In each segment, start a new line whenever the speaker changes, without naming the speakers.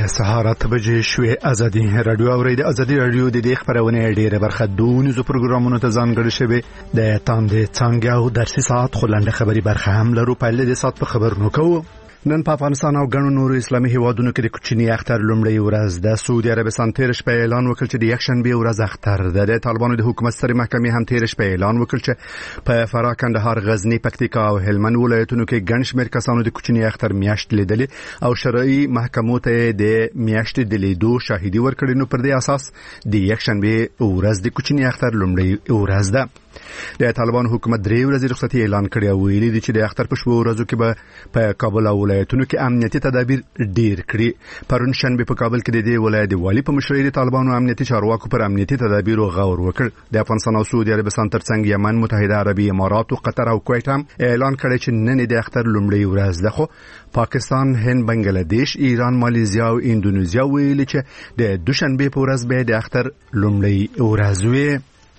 د سهار 8 بجې شوې ازادي رادیو اورید ازادي رادیو د دې خبرونه ډیره برخه دونیزو پروګرامونو ته ځانګړي شوی د تاندې څنګه او درسي ساعت خلنده خبري برخه هم لرو په لید ساعت په خبرونو کوو. نن په افغانستان او ګڼو نورو اسلامي هیوادونو کې د کوچني اختر لومړی ورځ د سعودي عربستان تیر شپه اعلان وکړ چې د یکشنبه ورځ اختر ده. د طالبانو د حکومت سترې محکمې هم تیر شپه اعلان وکړ چې په فراه، کندهار، غزنی، پکتیکا او هلمند ولایتونو کې ګڼ شمېر کسانو د کوچني اختر میاشت لیدلې او شرعي محکمو ته د میاشتې د لیدو شاهدي ورکړي. نو پر دې اساس د یکشنبه ورځ د کوچني اختر لومړی ورځ ده. د طالبان حکومت درې ورځې رخصتي اعلان کړې او ویلي دي چې د اختر په شپو ورځو کې به په کابل او ولایتونو کې امنیتي تدابیر ډیر کړي. پرون شنبه په کابل کې د دې ولایت والی په مشرۍ د طالبانو امنیتي چارواکو پر امنیتي تدابیرو غور وکړ. د افغانستان او سعودي عربستان ترڅنګ یمن، متحده عربي امارات او قطر او کویت هم اعلان کړی چې نن د اختر لومړی ورځ ده. خو پاکستان، هند، بنگلاديش، ایران، ماليزیا او اندونیزیا ویلي چې د دوشنبه په ورځ به د اختر لومړی ورځ وي.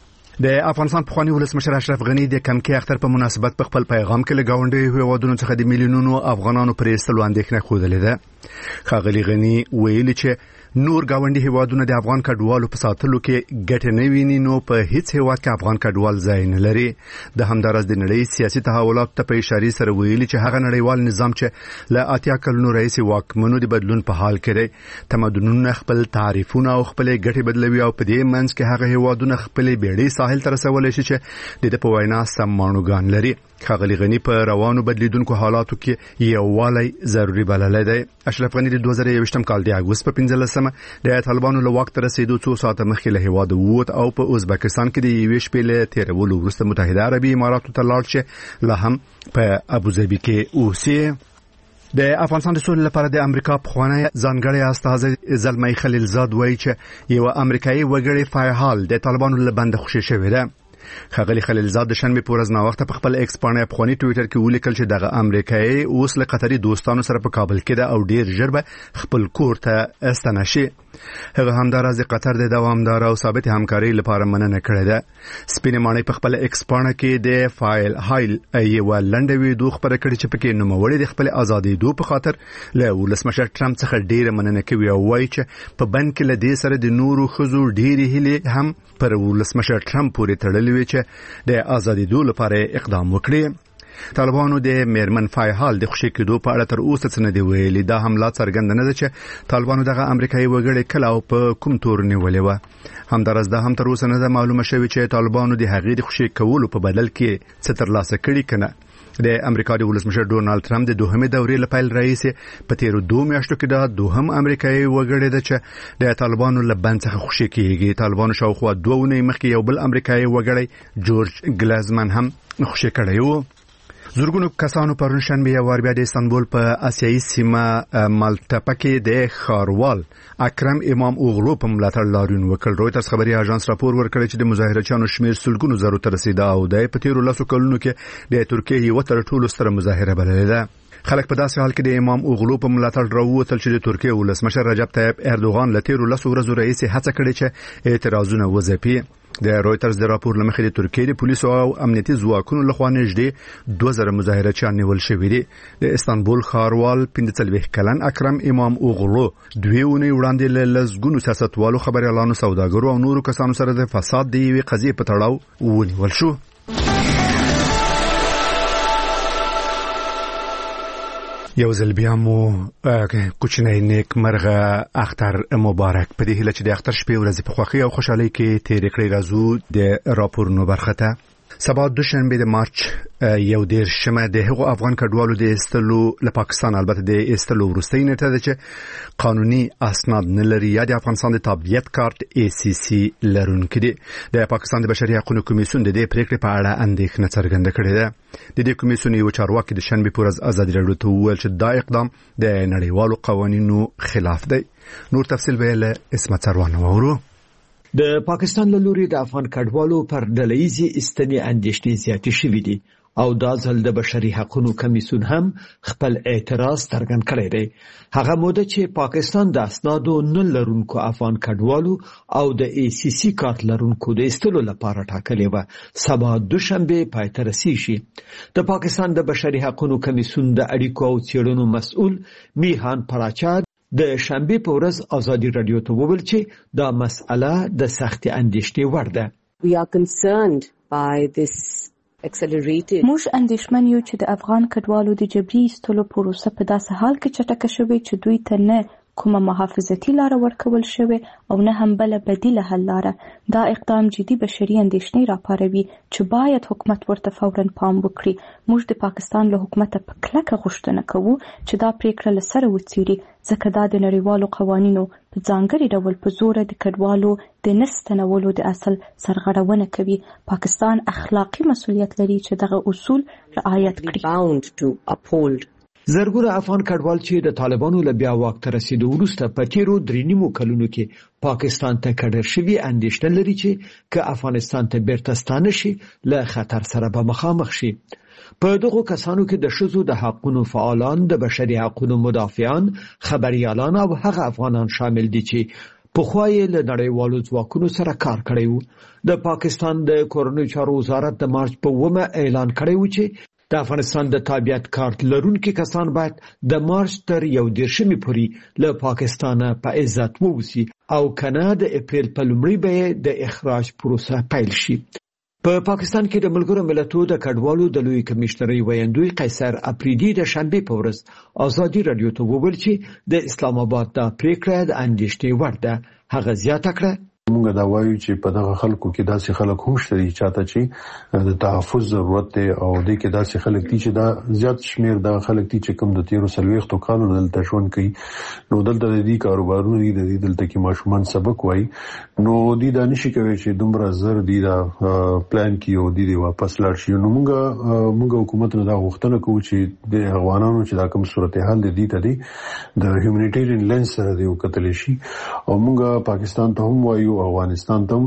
د افغانستان پخوانی ولسمشر اشرف غنی د کمکي اختر په مناسبت په خپل پیغام کې لګاونډي هیوادونو څخه د میلیونونو افغانانو پر ایستلو اندېښنه خوده ده. ښاغلي غنی ویلي چې نور گاونډي هیوادونه د افغان کډوالو په ساتلو کې ګټه نه ویني، نو په هیڅ هیواد کې افغان کډوال ځای نه لري. د همدارس د نړۍ سیاسي تحولات ته په اشاره سره ویلي چې هغه نړیوال نظام چې له 80 کلونو رئیس واکمنو د بدلون په حال کې دی، تمدنونه خپل تعریفونه او خپل ګټې بدلوي او په دې منځ کې هغه هیوادونه خپل بیړۍ ساحل ته رسولای شي چې د په وینا سمانوګان لري. ښاغلي غنی په روانو بدلیدونکو حالاتو کې یووالی ضروری بللی دی. اشرف غنی د 2021 کال د اګوست په 15 د طالبانو له واک ته رسیدو څو ساعته مخکې له هیواده ووت او په ازبکستان کې د یوې شپې له تیرولو وروسته متحده عربي اماراتو ته لاړ چې لا هم په ابوظبي کې اوسي. د افغانستان د سولې لپاره د امریکا پخوانی ځانګړی استازی زلمی خلیلزاد وایي چې یو امریکایي وګړی فعال د طالبانو له بند خوشی شوی دی. ښاغلي خلیلزاد د شنبه په ورځ ناوخته په خپل ایکس باندې پخوانی ټوئیټر کې ولیکل چې دغه امریکایي اوس له قطري دوستانو سره په کابل کې ده او ډیر ژر به خپل کور ته استنه شي. هغه همدارس د قطر د دوامدار او ثابت همکاري لپاره مننه کړې ده. سپینې ماڼۍ په خپل ایکس باندې کې د فایل هایل یو لنډه ویډیو خبره کړې چې پکې نوموړی د خپل ازادي دوه په خاطر له ولسمشر ټرمپ څخه ډیره مننه کوي او وایي چې په بند کې له دې سره د نورو خزو ډیره هلي هم پر ولسمشر ټرمپ پورې تړلې وي چې د ازادي دوه لپاره اقدام وکړي. طالبانو د میرمن فایحال د خوشی کېدو په اړه تر اوسه څه نه دی ویلي. دا حمله څرګنده نه ده چې طالبانو دغه امریکایي وګړي کله او په کوم تور نیولې و. همدارس دا هم تر اوسه نه ده معلومه شوی چې طالبانو د هغې د خوشی کولو په بدل کې څه ترلاسه کړي کنه. د امریکا د ولسمشر ډونالد ټرمپ د دوهمې دورې لپاره رئیس په تیرو 2 میاشتو کې دا دوهم امریکایي وګړی ده چې د طالبانو له بند څخه خوشی کیږي. طالبانو شاوخوا 2 ونې مخکې یو بل امریکایي وګړی جورج ګلازمن هم خوشی کړی و. زورګونو کسانو پرون شنبه یو بیا د استانبول په آسیایي سیمه مالټا کې د خاروال اکرم امام اوغلو په ملاتړ لاریون وکړ. رویترز خبري اژانس راپور ورکړی چې د مظاهرچیانو شمیر سلګونو زرو ته رسیدا او د په تیرو لاسو کلونو کې د ترکیه یو تر ټولو ستره مظاهره بللې ده. خلک په داسې حال کې د امام اوغلو په ملاتړ راووتل چې د ترکیه ولسمشر رجب طیب اردوغان له تیرو لاسو ورځو رئیس هڅه کړې چې اعتراضونه وځپي. د رویترز د راپور لمخې د ترکیه د پولیسو او امنیتي ځواکونو لخوا نږدې 2000 مظاهرچیان نیول شوي دي. د استانبول ښاروال 45 کلن اکرم امام اوغلو 2 ونې وړاندې له لزګونو سیاستوالو، خبريالانو، سوداګرو او نورو کسانو سره د فساد د یوې قضیې په تړاو ونیول شو. یو ځل بیا مو کوچنی نیک مرغه اختر مبارک. په دې هیله چې د اختر شپې ورځې په خوښۍ او خوشحالۍ کې تیر کړئ. راځو د راپورونو برخه ته. سبا دوشنبه د مارچ 11 د هغو افغان کډوالو د استلو له پاکستان، البته د استلو وروستۍ نیټه ده چې قانوني اسناد نه لري یا د افغانستان د تابعیت کارت ACC لرونکي دي. د پاکستان د بشري حقوقو کمیسیون د دې پریکړې په اړه اندېښنه څرګنده کړې ده. د دې کمیسیون یو چارواکي د شنبه په ورځ ازادي راډیو ته وویل چې دا اقدام د نړیوالو قوانینو خلاف دی. نور تفصیل به له اسمت سروان وورو.
د پاکستان له لوري د افغان کډوالو پر ډله‌یزې استنې اندېښنې زیاتې شوې دي او دا ځل د بشري حقوقو کمیسیون هم خپل اعتراض څرګند کړی دی. هغه موده چې پاکستان د اسنادو نه لرونکو افغان کډوالو او د ACC کارت لرونکو د استلو لپاره ټاکلې و، سبا دوشنبه پای ته رسیږي. د پاکستان د بشري حقوقو کمیسیون د اړیکو او څېړنو مسؤل میهان پراچا د شنبه په ورځ ازادي رادیو ته وویل چې دا مسأله د سخت اندېښنې وړ ده.
We are concerned by this accelerated.
موږ اندېښمن یو چې د افغان کډوالو د جبري ایستلو پروسه په داسې حال کې چټکه شوې چې دوی ته نه کومه محافظتي لاره ورکول شوې او نه هم بله بدیله حل لاره. دا اقدام جدي بشري اندېښنې راپاروي چې باید حکومت ورته فوراً پام وکړي. موږ د پاکستان له حکومته په کلکه غوښتنه کوو چې دا پریکړه له سره وڅیړي، ځکه دا د نړیوالو قوانینو په ځانګړي ډول په زوره د کډوالو د نه ستنولو د اصل سرغړونه کوي. پاکستان اخلاقي مسؤلیت لري چې دغه اصول رعایت کړي.
زرګونه افغان کډوال چې د طالبانو له بیا واک ته رسیدو وروسته په تیرو 3 کلونو کې پاکستان ته کډر شوي اندېښنه لري چې که افغانستان ته بیرته ستانه شي له خطر سره به مخامخ شي. په دغو کسانو کې د ښځو د حقونو فعالان، د بشري حقونو مدافعان، خبريالان او هغه افغانان شامل دي چې پخوا یې له نړیوالو ځواکونو سره کار کړی و. د پاکستان د کورنیو چارو وزارت د مارچ په 9 اعلان کړی و چې د افغانستان د تابعیت کارت لرونکي کسان باید د مارچ تر 11 پورې له پاکستانه په عزت ووځي او کنه د اپریل په لومړۍ به د اخراج پروسه پیل شي. په پاکستان کې د ملګرو ملتونو د کډوالو د لوی کمشنري ویاندوی قیصر اپریدي د شنبه په ورځ ازادي رادیو ته وویل چې د اسلام آباد د پریکړې د اندېښنې وړ ده. هغه زیاته کړه
موږ دا وایو چې په دغه خلکو کې داسې خلک هم شته چاته چې د تحفظ ضرورت دی او د کې داسې خلک دي چې دا زیات شمیر د خلک دي چې کوم د 13 کالو دلته ژوند کوي، نو دلته د دې کاروبارونو دي دلته کې ماشومان سبق وایي، نو دي دا نشي کوي چې دومره زر دي دا پلان کې او دي واپس لاړ شي. نو موږ حکومت نه دا غوښتنه کوو چې د افغانانو چې دا کوم صورتحال دي ته دي د هیومانیټیرین لینس سره دی وکتل شي او موږ پاکستان ته هم وایو افغانستان ته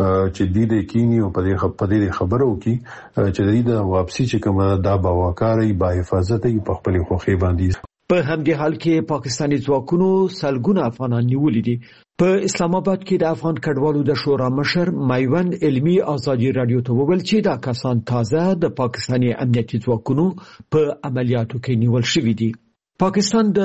چې د دې کینی او په دې خبرو کې چې د دې واپسی چې کومه دا باوقاري با حفاظت په خپل خوخي باندې.
په همدې حال کې پاکستاني ځواکونو سلګونه افغانان نیولي دي. په اسلام آباد کې د افغان کډوالو د شورا مشر مایوند علمي ازادي رادیو ته وویل چې دا کسان تازه د پاکستاني امنیتي ځواکونو په عملیاتو کې نیول شوي دي. پاکستان د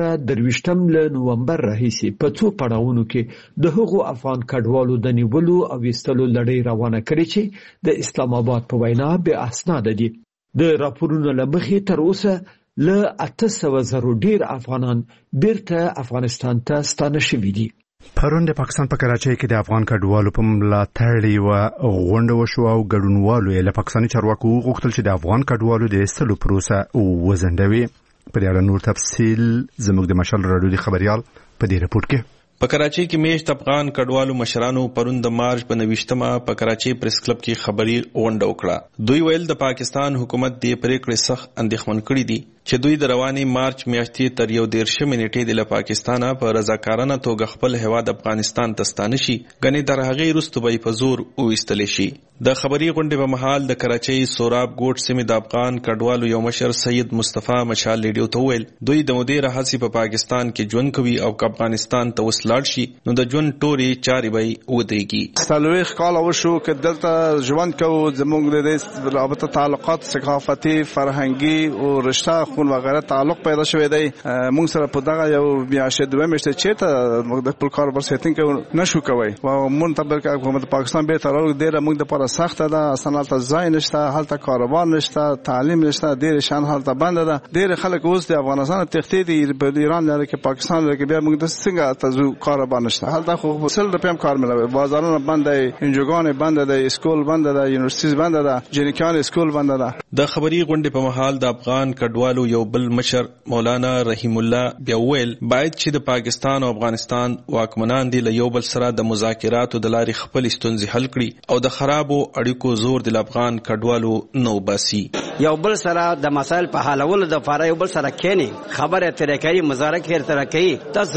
2023 له نومبر راهیسې په څو پړاوونو کې د هغو افغان کډوالو د نیولو او ویستلو لړۍ روانه کړې چې د اسلام آباد په وینا بې اسناده دي. د راپورونو له مخې تر اوسه له 800,000 ډیر افغانان بیرته افغانستان ته ستانه شوي دي.
پرون د پاکستان په کراچۍ کې د افغان کډوالو په ملاتړ یوه غونډه وشوه او ګډونوالو یې له پاکستاني چارواکو وغوښتل چې د افغان کډوالو د ایستلو پروسه وځنډوي. په دې اړه نور تفصیل زموږ د مشال رادیو د خبريال په دې رپورت کې.
په کراچۍ کې میشت افغان کډوالو مشرانو پرون د مارچ په 29 په کراچۍ پریس کلب کې خبري غونډه وکړه. دوی ویل د پاکستان حکومت د پریکړې سخت اندېښمن کړي دي چې دوی د رواني مارچ میاشتې تر 11 نیټې د پاکستانه په رضاکارانه توګه خپل هواد افغانستان ته ستانه شي، غني در هغه وروسته به په زور وېستل شي. د خبري غونډې په محل د کراچۍ سوراب ګوټ سیمې د افغان کډوالو یو مشر سید مصطفی مشال ریډیو ته ویل دوی د مودې راهسي په پاکستان کې ژوند کوي او که افغانستان ته وسلاړ شي نو د ژوند ټوري چاري به ودرېږي.
سلويخ کال وشو چې دلته ژوند کوو، زموږ د رابطه تعلقات ثقافتي فرهنګي او رشتہ خون وغیرہ تعلق پیدا شوی دی. موږ سره په دغه یو میاشت دوه میاشتې چې موږ د خپل کار پر سیټینګ کې نشو کوي او مونږ ته حکومت پاکستان به تر اوسه ډیره موږ د پر سخته ده. اصلا هلته ځای نشته، هلته کاروبار نشته، تعلیم نشته، ډیر شان هلته بند ده. ډیر خلک اوس د افغانستان تختی دي په ایران لري کې پاکستان لري کې بیا موږ د څنګه تاسو کاروبار نشته. هلته خو وسل د پم کار ملوي، بازارونه بند دي، انجوګان بند دي، اسکول بند دي، یونیورسيټیز بند دي، جنکان اسکول بند دي.
د خبري غونډې په محل د افغان کډوالو یو بل مشر مولانا رحیم الله بیا ویل باید چې د پاکستان او افغانستان واکمنان دي له یو بل سره د مذاکراتو د لارې خپل ستونزې حل کړي او د خرابو اړیکو زور د افغان کډوالو نو باسي.
یو بل سره د مسایل په حلولو د لپاره یو بل سره کېني خبره ترې کوي، مذاکره ترې کوي. تاسو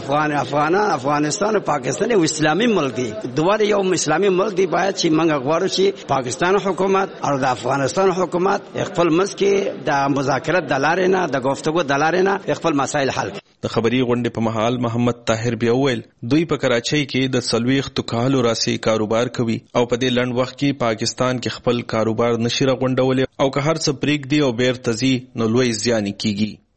موږ افغانستان او پاکستان یو اسلامي ملک دی، دوه یو اسلامي ملک دی. باید چې موږ غواړو چې پاکستان حکومت او د افغانستان حکومت خپل مسکه د مذاکرات د لارې نه د گفتگو د لارې نه خپل مسایل حل کړي.
د خبري غونډې په محل محمد طاهر بیا ویل دوی په کراچۍ کې د سلويخ کالو راسي کاروبار کوي او په دې لنډ وخت کې پاکستان کې خپل کاروبار نشي راغونډولې او که هر څه پریک دی او بیر تزي نو لوی زیان کیږي.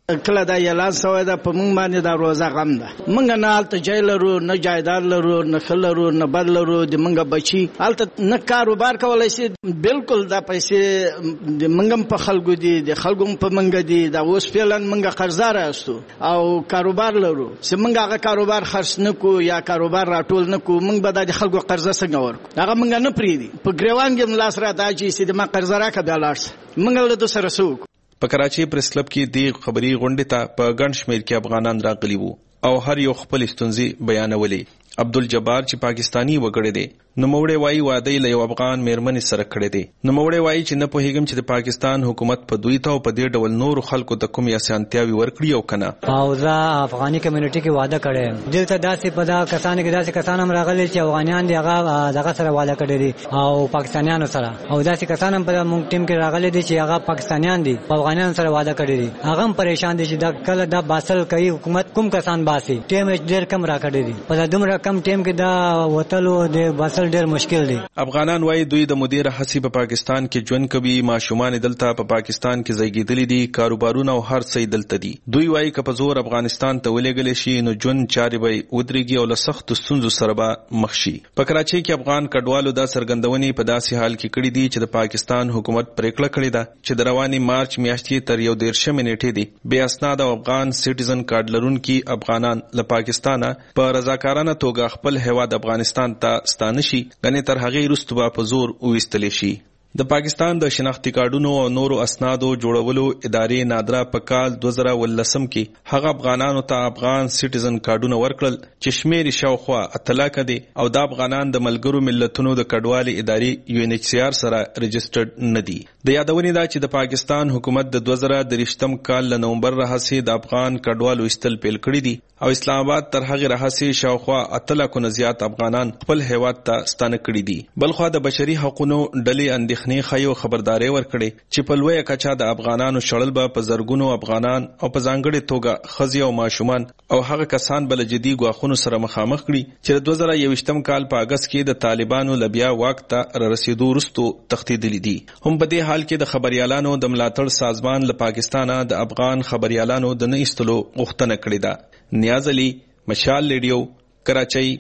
کله دا اعلان شوی ده په موږ باندې دا روزه غم ده. موږ نه هلته جای لرو، نه جایداد لرو، نه ښه لرو، نه بد لرو. د موږ بچي هلته نه کاروبار کولی شي. بالکل دا پیسې د موږ هم په خلکو دي، د خلکو هم په موږ دي. دا اوس فعلا موږ قرضدار یاستو او کاروبار لرو چې موږ هغه کاروبار خرڅ نه کړو یا کاروبار راټول نه کړو، موږ به د خلکو قرضه څنګه ورکړو؟ هغه موږ نه پرېږدي. په ګریوان کې هم لاس راته اچوي چې د ما قرضه راکړه بیا لاړ شه. موږ له ده سره څه وکړو؟
په کراچۍ پریس کلب کې د خبري غونډې ته په ګڼ شمېر کې افغانان راغلي وو او هر یو خپل ستونزې بیانولې. عبدالجبار چې پاکستانی وګړی دی، نوموړی وایي واده له یو افغان میرمنې سره کړی دی. نوموړی وایي چې نه پوهېږم چې د پاکستان حکومت په دوی ته او په دې ډول نورو خلکو ته کومې اسانتیاوې ورکړي او کنه.
او زه افغاني کمیونټي کې واده کړی. دلته داسې په دا کسانو کې داسې کسان هم راغلي چې افغانیان دي، هغه دغه سره واده کړی دي او پاکستانیانو سره. او داسې کسان هم په موږ ټیم کې راغلي دي چې هغه پاکستانیان دي په افغانیانو سره واده کړی دي. هغه هم پریشان دي چې دا کله دا باسل کوي حکومت کوم کسان باسي. ټیم ډېر کم راکړی دي. په دومره کم ټیم کې دا وتلو د باسل ډېر مشکل دی.
افغانان وایي دوی د مدیر حسی په پاکستان کې ژوند کوي، ماشومان دلته په پاکستان کې زیږیدلي دي، کاروبارونه او هر څه دلته دي. دوی وایي که په زور افغانستان ته ولېږل شي نو ژوند چارې به ودرېږي او له سختو ستونزو سره به مخ شي. په کراچۍ کې افغان کډوالو دا څرګندونې په داسې حال کې کړي دي چې د پاکستان حکومت پریکړه کړې ده چې د روانې مارچ میاشتې تر 31 نیټې دي بې اسناد او افغان سټیزن کارت لرونکي افغانان له پاکستانه په رضاکارانه توګه خپل هیواد افغانستان ته ستانه شي، غني تر هغه وروسته به په زور وویستل شي. د پاکستان د شناختی کارډونو او نورو اسنادو جوړولو ادارې نادرا په کال 2019 کې هغه افغانانو ته افغان سټیزن کارډونه ورکړل چې شمیر شاوخوا 8 لک دي او د افغانان د ملګرو ملتونو د کډوالي ادارې UNHCR سره رجسټرډ نه دي. د یادونې دا چې د پاکستان حکومت د 2023 کال له نومبر راهیسې د افغان کډوالو استل پیل کړی دي او اسلام آباد تر هغه راهیسې شاوخوا 8 لک نه زیات افغانان خپل هیواد ته ستانه کړي دي. بلخو د بشري حقوقو ډلې اندېښنې خایو خبرداري ورکړي چې په لویه کچا د افغانانو شړل به په زرګونو افغانان او په ځانګړي توګه ښځې او ماشومان او هغه کسان بل جدي ګواښونو سره مخامخ کړي چې د 2021 کال په اگست کې د طالبانو لبیا واک ته رسیدو وروسته تښتېدلي دي. هم په دې حال کې د خبريالانو د ملاتړ سازمان له پاکستانه د افغان خبريالانو د نه ایستلو غوښتنه کړې ده. نیاز علي، مشال ریډیو، کراچۍ.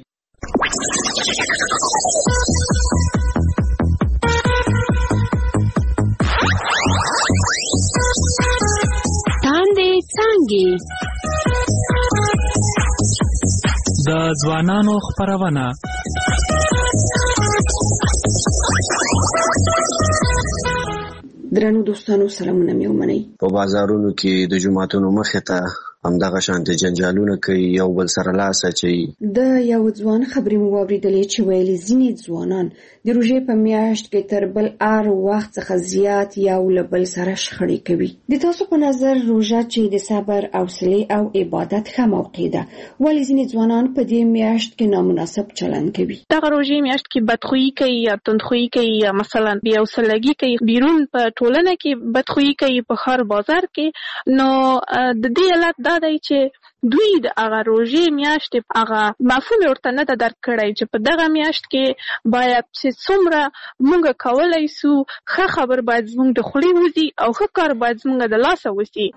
د ځوانانو خپرونه.
درنو دوستانو سلامونه مې ومنئ.
په بازارونو کې د جوماتونو مخې ته همدغه شانتي جنجالونه کوي، یو بل سره لاس اچوي.
د یو ځوان خبرې مو واورېدلې چې ویلي ځینې ځوانان د روژې په میاشت کې تر بل هر وخت څخه زیات یو له بل سره شخړې کوي. د تاسو په نظر روژه چې د صبر، حوصلې او عبادت ښه موقع ده، ولې ځینې ځوانان په دې میاشت کې نامناسب چلند کوي؟
دغه روژې میاشت کې بدخویي کوي یا تندخویي کوي یا مثلا بې حوصلګي کوي، بیرون په ټولنه کې بدخویي کوي، په ښار بازار کې. نو د دې علت دا دی چې دوی د هغه روژې میاشتې هغه مفهوم ورته نه ده درک کړی چې په دغه میاشت کې باید چې څومره موږ کولی سو ښه خبر باید زموږ د خولې وځي او ښه کار باید زموږ د لاسه وځي.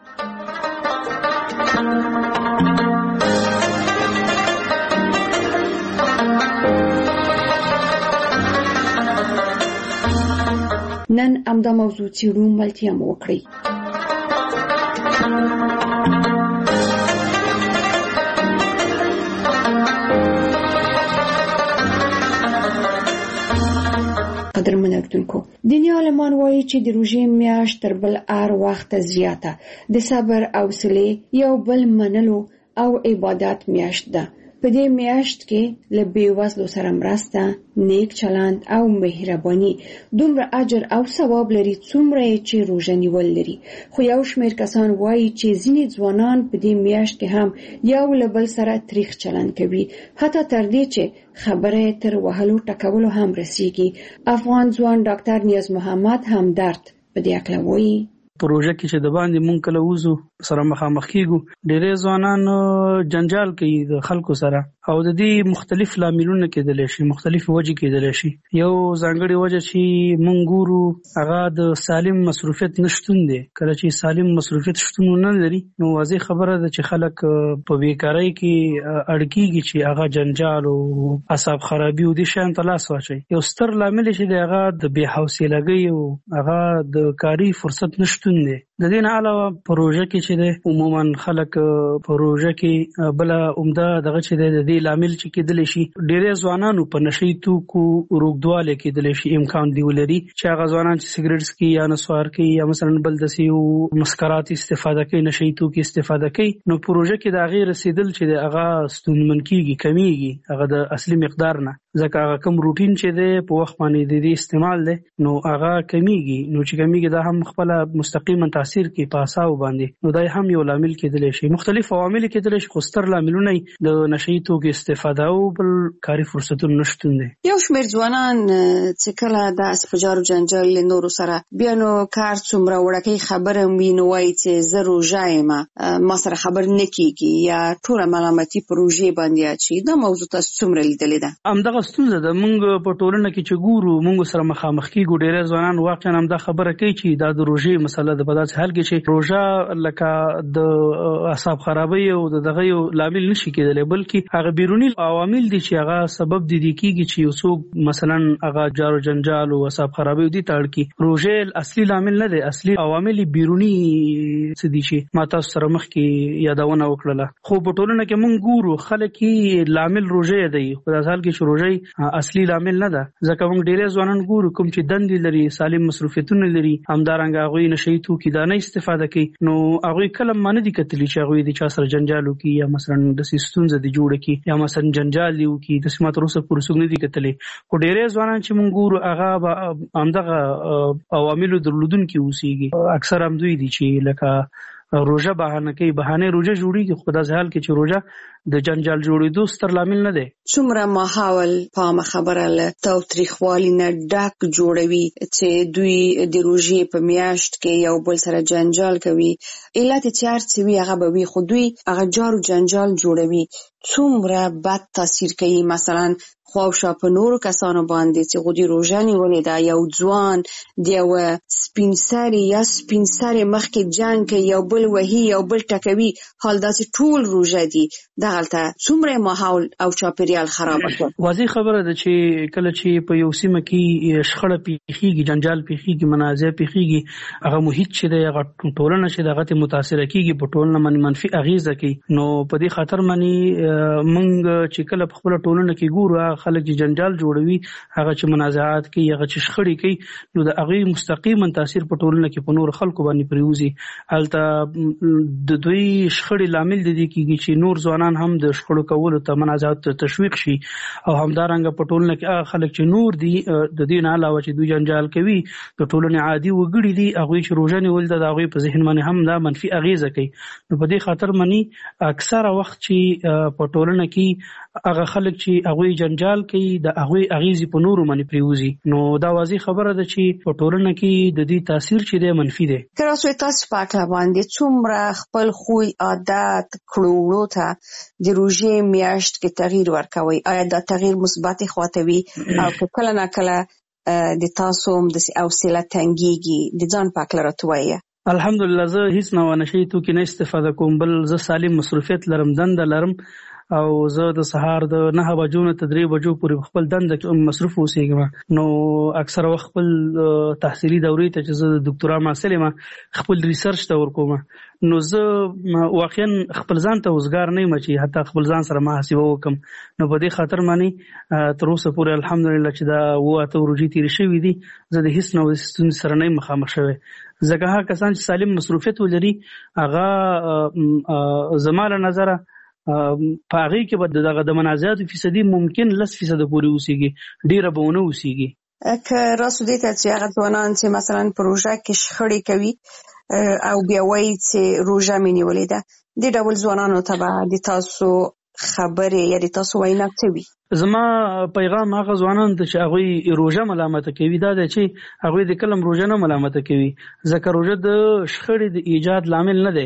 نن همدا موضوع څېړو، ملتیا مو وکړئ. قدرمن اردوونکو، دیني عالمان وایي چې د روژې میاشت تر بل هر وخت زیاته د صبر، حوصلې، یو بل منلو او عبادت میاشت ده. په دې میاشت کې له بېوزلو سره مرسته، نیک چلند او مهرباني دومره اجر او ثواب لري څومره چې روژه نیول لري. خو یو شمېر کسان وایي چې ځینې ځوانان په دې میاشت کې هم یو له بل سره تریخ چلند کوي، حتی تر دې چې خبره تر وهلو ټکولو هم رسیږي. افغان ځوان ډاکټر نیاز محمد همدرد په دې اړه وایي:
په روژه کې چې د باندې مونږ کله وځو سره مخامخ کیږو ډېر ځوانان جنجال کوي د خلکو سره او د دې مختلف لاملونه کېدلی شي مختلف وجې کېدلی شي یو ځانګړي وجه چې مونږ ګورو هغه د سالم مصروفیت نشتون دی کله چې سالم مصروفیت شتون نه لري نو واضح خبره ده چې خلک په بیکارۍ کې اړ کېږي چې هغه جنجال او اعصاب خرابي او د شان تلاس واچي یو ستر لامل چې دی هغه د بې حوصلګۍ او هغه د کاري فرصت نشتون دی د دې نه علاوه پروژه کې چې دی عموما خلک پروژه کې بل عمده دغه چې دی د دې لامل چې کېدلی شي ډېر ځوانانو په نشي توکو روغدواله کېدلی شي امکان دی ولري چې هغه ځوانان چې سیګریټ څکي یا نسوار کوي یا مثلا بل داسې یو مسکرات استفاده کوي نشي توکي استفاده کوي نو پروژه کې د هغې رسیدل چې دی هغه ستونزمن کېږي کمیږي هغه د اصلي مقدار نه ځکه هغه کوم روټین چې دی په وخت باندې د دې استعمال دی نو هغه کمیږي نو چې کمیږي دا هم خپل مستقیما تاثیر کوي په اعصابو باندې نو دا هم یو لامل کېدلی شي مختلف عوامل کېدلی شي خو ستر لاملونه د نشي توکو استفاده او بل کاري فرصتونو نشتون دی
یو شمېر ځوانان چې کله د اسفجار جنجال له نورو سره بیا نو کار څومره وړکۍ خبره وي نو وایي چې زه روژه یم ما سره خبر نه کېږي یا ټوله ملامتي په روژې باندې اچي دا موضوع تاسو څومره لیدلې ده
همدغه ستونزه ده موږ په ټولنه کې چې ګورو موږ سره مخامخ کېږو ډېری ځوانان واقعا همدا خبره کوي چې دا د روژې مسله ده په داسې حال کې چې روژه لکه د اعصاب خرابۍ او دغه یو لامل نشي کېدلی بلکې هغه بیرونی عوامل دي چې هغه سبب دي کېږي چې یو څوک مثلا هغه جارو جنجال او اعصاب خرابۍ دي تړ کی روژه اصلي لامل نه دی اصلي عوامل بیرونی څه دي چې ما تاسو سره مخ کې یادونه وکړه خو په ټولنه کې موږ ګورو خلک کې لامل روژه دی په داسې حال کې چې روژه اصلي لامل نه ده ځکه موږ ډېر ځوانان ګورو کوم چې دندې لري سالم مصروفیتونه لري همدارنګه هغوی نشي توکي دا نه استفاده کوي نو هغوی کله ما نه دي کتلي چې هغوی د چا سره جنجال وکړي یا مثلا داسې ستونزه دي جوړه کړي یا مثلا جنجال دی وکړي داسې ما تر اوسه پورې څوک نه دي کتلي خو ډېری ځوانان چې موږ ګورو هغه همدغه عواملو درلودونکي اوسېږي اکثر هم دوی دي چې لکه روژه بهانه کوي بهانه روژه جوړېږي خو داسې حال کې چې روژه د جنجال جوړېدو ستر لامل نه دی
څومره ماحول پامه خبره له تاوتریخوالي نه ډک جوړوي چې دوی د روژې په میاشت کې یو بل سره جنجال کوي علت چې هر څه وي هغه به وي خو دوی هغه جارو جنجال جوړوي څومره بد تاثیر کوي مثلا خواوشا په نورو کسانو باندې چې غوډي روژه نیولې ده یو ځوان د یو سپین سري یا سپین سري مخکې جنگ کوي یو بل وهي یو بل ټکوي حال داسې ټول روژه دي دغلته څومره ماحول او چاپیریال خراب کړي
واضح خبره ده چې کله چې په یو سیمه کې شخړه پیښیږي جنجال پیښیږي منازعه پیښیږي هغه محیط چې د ټولنه چې دغه متاثر کیږي په ټولنه باندې منفي اغیزه کوي نو په دې خاطر باندې موږ چې کله په خپل ټولنه کې ګورو خلک چې جنجال جوړوي هغه چې منازعات کوي هغه چې شخړې کوي نو د هغه مستقیما تاثیر په ټولنه کې په نور خلکو باندې پریوزي البته د دوی شخړې لامل دي کېږي چې نور ځوانان هم د شخړو کولو ته منازعات تشویق شي او همدارنګه په ټولنه کې خلک چې نور دي د دې نه علاوه چې دوی جنجال کوي د ټولنې عادي وګړي دي هغه چې روژه نیول د هغه په ذهن باندې هم دا منفي اغیزه کوي نو په دې خاطر باندې اکثره وخت چې په ټولنه کې هغه خلک چې هغه جنجال کوي د هغه اغیزې په نورو باندې پریوزي نو دا واضح خبره ده چې په ټولنه کې د دې تاثیر چې دی منفي دی
کله چې تاسو پاکه باندې څومره خپل خوی عادت کړو ته د روژې میاشت کې تغییر ورکوي آیا دا تغییر مثبت خواته وي او کله نه کله د تاسو هم د حوصله تنګيږي د ځان پاک لرتوي
الحمدلله زه هیڅ نه ونشي تو کې نه استفاده کوم بل زه سالم مصروفیت لرم دند لرم او زه د سهار د 9 بجو نه 3 بجو پورې خپل دند مصروف اوسېږم نو اکثر وخت خپل تحصیلي دورې ته چې زه د ډاکټرا محصل یم خپل ریسرچ ته ورکوم نو زه واقعا خپل ځان ته وزګار نه یم چې حتی خپل ځان سره محاسبه وکم نو په دې خاطر باندې تر اوسه پورې الحمدلله چې دا واته ورجې تیر شوې دي زه د هیڅ نو ستون سره نه مخامخ شوی ځکه هغه کسان چې سالم مصروفیت ولري هغه زماله نظر په هغه کې به دغه د منازعات فیصدي ممکن 10% پورې اوسېږي ډیره به ونه اوسېږي
که راسو دې ته چې هغه ځوانان چې مثلا پروژه کې شخړې کوي او بیا وایي چې روژه مې نیولې ده د ډول ځوانانو ته به د تاسو خبرې یا د تاسو وینا څه وي
زما پیغام هغه ځوانان ته چې هغه روژه ملامت کوي دا د چې هغه د کلم روژه نه ملامت کوي ځکه روژه د شخړې د ایجاد لامل نه دی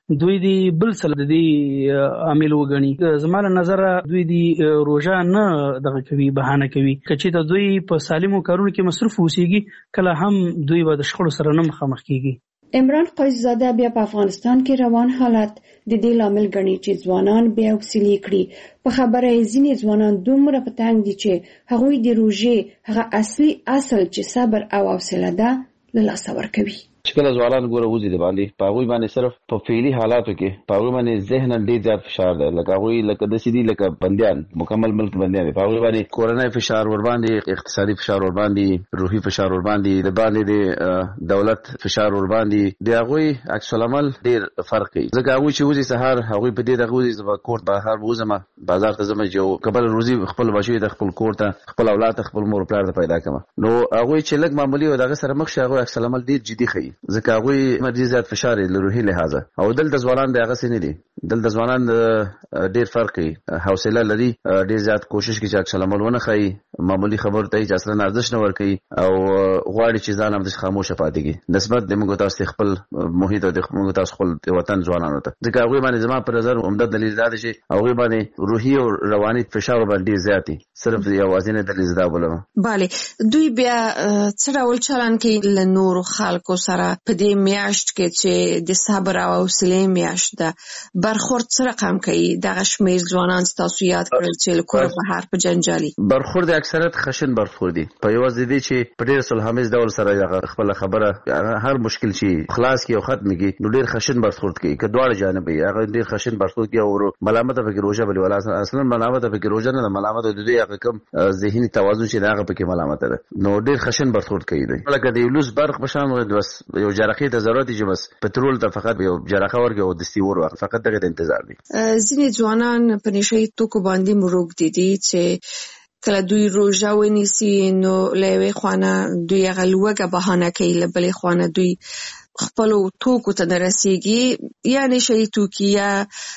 دوی دی بل څه د دې عامل وګڼي. زما له نظر دوی دی روزه نه دغه کوي، بهانه کوي. کچې ته دوی په سالمو کارونو کې مصروف اوسېږي، کله هم دوی به د شخړو سره نه مخامخ کیږي.
عمران قیصزاده بیا په افغانستان کې روان حالت د دې لامل ګڼي چې ځوانان بیا وسیلې کړي. په خبره یې ځینې ځوانان دومره په تنګ دي چې هغوی د روژې هغه اصلي اصل چې صبر او حوصله ده له لاسه ورکوي.
چې کله ځوانان ګوره وځي د باندې په هغوی باندې صرف په فعلي حالاتو کې په هغوی باندې ذهناً ډېر زیات فشار دی، لکه هغوی لکه داسې دي لکه بندیان، مکمل ملک بندیان دي. په هغوی باندې کورنۍ فشار ورباندې، اقتصادي فشار ورباندې، روحي فشار ورباندې، د باندې د دولت فشار ورباندې، د هغوی عکس العمل ډېر فرق کوي. ځکه هغوی چې وځي سهار هغوی په دې دغه وځي زه به کور بهر وځم، بازار ته ځم چې یو کبل روزي خپل بچي ته، خپل کور ته، خپل اولاد ته، خپل مور پلار ته پیدا کړم. نو هغوی چې لږ معمولي او دغه سره مخ شي هغوی عکس العمل ډېر جدي ښيي، ځکه هغوی مرضی زیات فشار له روحي لحاظه. او دلته ځوانان د هغه سینې دي، دلته ځوانان ډېر فرق کوي، حوصله لري، ډېر زیات کوشش کوي چې عکس العمل ونه ښيي، معمولی خبرو ته چې اصلا ارزښت نه ورکوي او غواړي چې ځان هم خاموشه پاتې کړي نسبت د موږ تاسو خپل محیط او د موږ تاسو خپل وطن ځوانانو ته. ځکه هغوی باندې زما په نظر عمده دلیل دا دی چې هغوی باندې روحي او رواني فشار باندې ډېر زیات دي. صرف یوازینی دلیل دا بولم.
بله دوی بیا څه ډول چلند کوي له نورو خلکو سره په دې میاشت کې چې د صبر او حوصلې میاشت ده؟ برخورد څه رقم کوي دغه شمېر ځوانان تاسو یاد کړل چې له کوره بهر په جنجالي
برخورد اکثریت خشن برخورد دي، په یوازې دي چې په ډېر صلحامیز ډول سره خپل خبره هر مشکل چې خلاص کی او ختم کی نو ډېر خشن برخورد کوي، که دواړه جانب یې هغه ډېر خشن برخورد کوي او ملامت پکې روزه بلی ولا اصلا ملامت پکې روزه نه، ملامت د دې هغه کم ذهني توازن چې هغه پکې ملامت ده، نو ډېر خشن برخورد کوي. لکه د یولوس برق بشان بس یو جرقې ته ضرورت چې بس پټرول ته فقط یو جرقه ورګي او دستي ور فقط دغه انتظار دي.
ځینې ځوانان په نشي توکو باندې مروږ دي چې کله دوی روزه ونیسي نو له یوې خوانه دوی هغه لوږه بهانه کوي، له بلې خوانه دوی خپلو توکو ته نه رسېږي، یا نشي توکي یا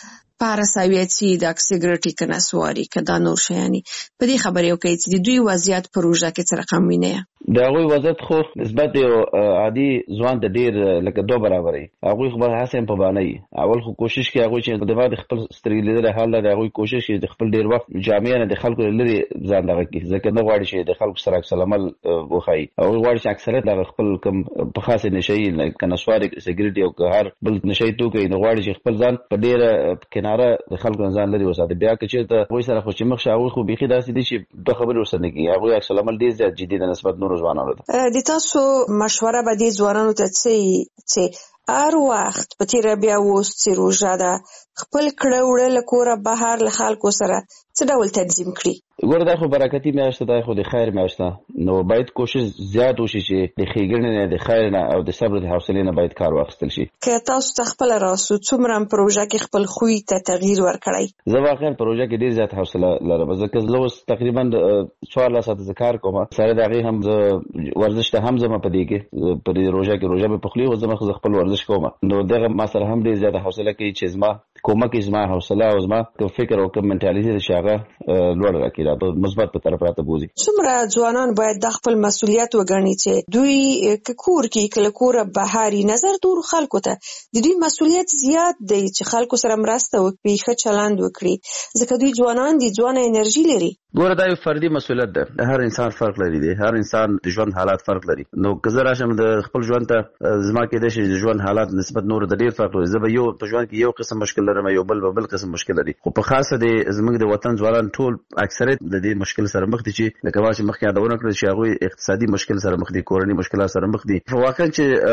پاراساویتي د سیګریټي که نسواري که دا نور شیانې. په دې خبرې وکړئ چې د دوی وضعیت په روژه کې څه رقم وینئ؟
د هغوی وضعیت خو نسبت یو عادي ځوان ته ډېر لکه دو برابر وي. هغوی خو هڅه هم په بانه وي، اول خو کوشش کوي هغوی چې د بعد خپل سترګې لیدلی حال ده، هغوی کوشش کوي د خپل ډېر وخت جامع نه د خلکو لرې ځان دغه کړي، ځکه نه غواړي چې د خلکو سره عکس العمل وښایي. هغوی غواړي چې اکثریت هغه خپل کوم په خاصې نشهیي که نسواري سیګریټ او که هر بل نشهیي توکی نو غواړي چې خپل ځان په ډېره کناره د خلکو نه ځان لرې وساتي. بیا که چېرته هغوی سره خو چې مخ شي هغوی خو بیخي داسې دي چې دوه خبرې ورسره نه کوي، هغوی عکس العمل ډېر زیات جدي د نسبت نورو ځوانانو ته.
د تاسو مشوره به دې ځوانانو ته چې هر وخت په تیره بیا اوس چې روژه ده خپل کړه وړه له کوره بهر له خلکو سره څه ډول تنظیم کړي؟
ګوره دا خو برکتي میاشت ده، خو د خیر میاشت ده، نو باید کوشش زیات وشي چې د ښېګڼې نه د خیر نه او د صبر د حوصلې نه باید کار واخیستل شي.
که تاسو ته خپله راسو څومره په روژه کې خپل خوی ته تغییر ورکړی؟
زه واقعا په روژه کې ډېر زیات حوصله لرم، ځکه زه اوس تقریبا 14 ساعته زه کار کوم، سره د هغې هم زه ورزش ته هم ځم. په دې کې په دې روژه کې روژه مې پخلي او زه خپل ورزش کوم، نو دغه ما سره هم ډېر زیاته حوصله کوي چې زما کومک زما حوصله او زما کوم فکر او کوم منټالیټي چې هغه لوړ راکړي، دا په مثبت په طرف راته بوزي.
څومره ځوانان باید د خپل مسؤلیت وګڼي چې دوی که کور کې کله کوره بهاري نظر دورو خلکو ته د دوی مسؤلیت زیات دی چې خلکو سره مرسته وکړي، ښه چلند وکړي، ځکه دوی ځوانان دي، ځوانه انرژي لري.
ګوره دا یو فردي مسؤلیت ده، هر انسان فرق لري دی، هر انسان د ژوند حالات فرق لري. نو که زه راشم د خپل ژوند ته زما کېدای شي د ژوند حالات نسبت نورو ته ډېر فرق لري، زه به یو په ژوند کې یو قسم مشکل لرم، یو بل قسم مشکل لري، خو په خاصه د زموږ د وطن ځوانان ټول اکثریت د دې مشکل سره مخ دي چې لکه ما چې مخکې یادونه کړل چې هغوی اقتصادي مشکل سره مخ دي، کورني مشکلات سره مخ دي. واقعا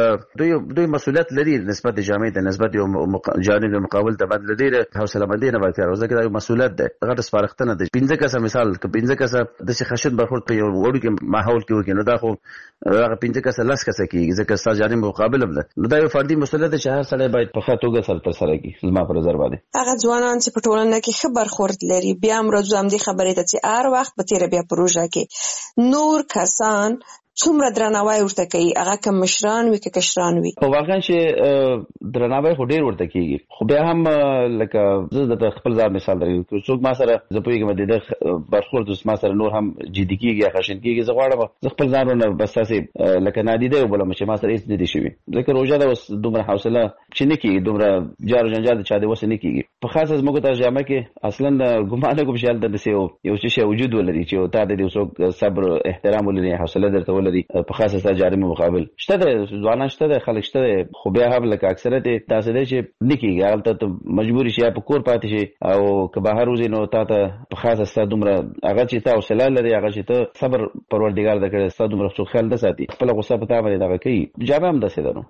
چې دوی مسؤلیت لري نسبت د جامعې ته، نسبت یو جانب مقابل ته باید ډېره حوصله‌مندي نه باید کار وکړي، ځکه دا یو مسؤلیت ده، غټه سپارښتنه ده. 15 کسه مثال که 15 کسه داسې خشن برخورد په یو وړوکي ماحول کې وکړي نو دا خو هغه 15 کسه 10 کسه کېږي، ځکه ستا جانب مقابل هم ده، نو دا یو فردي مسؤلیت ده چې هر سړی باید په ښه توګه سره ترسره کړي. زما په نظر باندې
هغه ځوانان چې په ټولنه کې ښه برخورد لري بیا هم راځو همدې خبرې ته چې هر وخت په تیره بیا په روژه کې نور کسان څومره درناوی ورته کوي، هغه که مشران وي که کشران وي؟
په واقعا چې درناوی خو ډیر ورته کیږي، خو بیا هم لکه زه د خپل ځان مثال درکوم، څوک ما سره زه پوهیږم د برخورد ما سره نور هم جدي کیږي یا خشن کیږي، زه غواړم زه خپل ځان نه بس تاسې لکه نادیده وبولم چې ما سره هیڅ نه دي شوي، ځکه روژه ده اوس دومره حوصله چې نه کیږي، دومره جار و جنجال د چا د وسه نه کیږي. په خاصه زموږ ترجمه کې اصلا ګمان کوم چې هلته داسې یو څه وجود ولري چې تا د څوک صبر احترام ولري، حوصله درته ولري، په خاصه ستا جاري مقابل شته ده، ځوانان شته ده، خلک شته ده، خو بیا هم لکه اکثریت داسې دی چې نه کیږي، هلته ته مجبور شي په کور پاتې شي او که بهر وځې نو تا ته په خاصه ستا دومره هغه چې تا حوصله لري، هغه چې ته صبر پروردګار د کړی ستا دومره څوک خیال نه ساتي، خپله غصه په تا باندې دغه کوي. جامه هم داسې ده نو.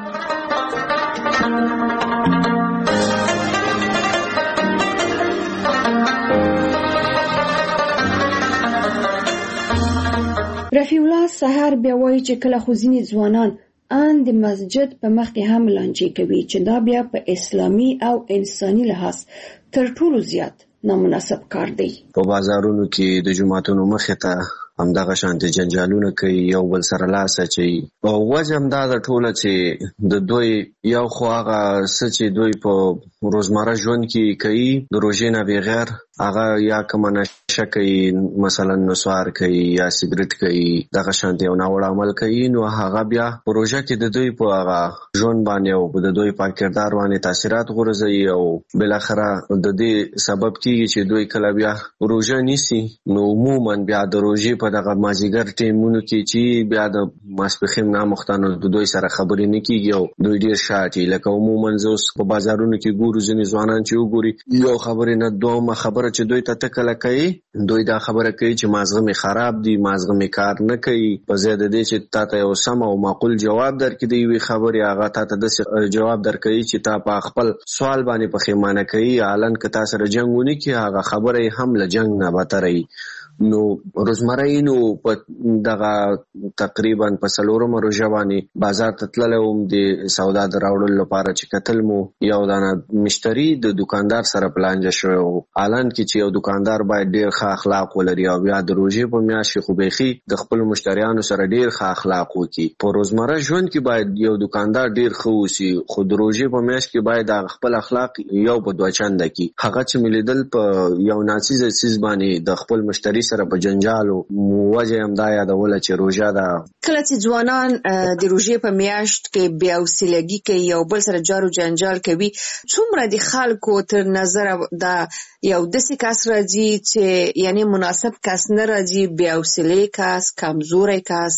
رفیع الله سحر بیا وایي چې کله خو ځینې ځوانان ان د مسجد په مخ کې هم لانجې کوي چې دا بیا په اسلامي او انساني لحاظ تر ټولو زیات نامناسب کار دی.
په بازارونو کې د جماعتونو مخې ته همدغه شانتي جنجالونه کوي، یو بل سره لاس اچوي، او وجه همدا د ټوله چې د دوی یو خو هغه څه چې دوی په روزمره ژوند کې کوي د روژې نه بغیر، هغه یا کومه نشه کوي، مثلا نسوار کوي یا سیګریټ کوي، دغه شانتي یو ناوړه عمل کوي، نو هغه بیا په روژه کې د دوی په هغه ژوند باندې او د دوی په کردار باندې تاثیرات غورځوي، او بالاخره د دې سبب کیږي چې دوی کله بیا روژه نیسي، نو عموما بیا د روژې په دغه مازیګر ټیمونو کې چې بیا د ماسپښین نامختانو د دوی سره خبرې نه کیږي او دوی ډیر شاټي، لکه عموما زه اوس په بازارونو کې ګورو ځینې ځوانان چې وګوري یو خبرې نه دومره خبره چې دوی ته تکله کوي، دوی دا خبره کوي چې مازغه می خراب دي، مازغه می کار نه کوي، په ځای د دې چې تا ته یو سم او معقول جواب درکړي دی وی خبرې هغه تا ته د جواب درکوي چې تا په خپل سوال باندې پښیمانه کوي، الان که تا سره جنگونه کوي هغه خبره هم له جنگ نه بدتري. نو روزمره نو په دغه تقریبا په څلورمه روژه باندې بازار ته تللی وم د سودا د راوړلو لپاره چې کتل مو یو دانه مشتری د دکاندار سره پلانجه شوی و، الان کې چې یو دکاندار باید ډیر ښه اخلاق ولري او بیا د روژې په میاشت کې خو بیخي د خپلو مشتریانو سره ډیر ښه اخلاق وکړي. په روزمره ژوند کې باید یو دکاندار ډیر ښه اوسي، خو د روژې په میاشت کې باید خپل اخلاق یو په دوه چنده کړي. هغه چې مې لیدل په یو ناڅیزه څیز باندې د خپل مشتری سره په جنجالو وجه هم دا یادوله چې روژه ده.
کله چې ځوانان د روژې په میاشت کې بې حوصلګي کوي، یو بل سره جار و جنجال کوي، څومره د خلکو تر نظره دا یو داسې کس راځي چې یعنی مناسب کس نه راځي، بې حوصلې کس، کمزوری کس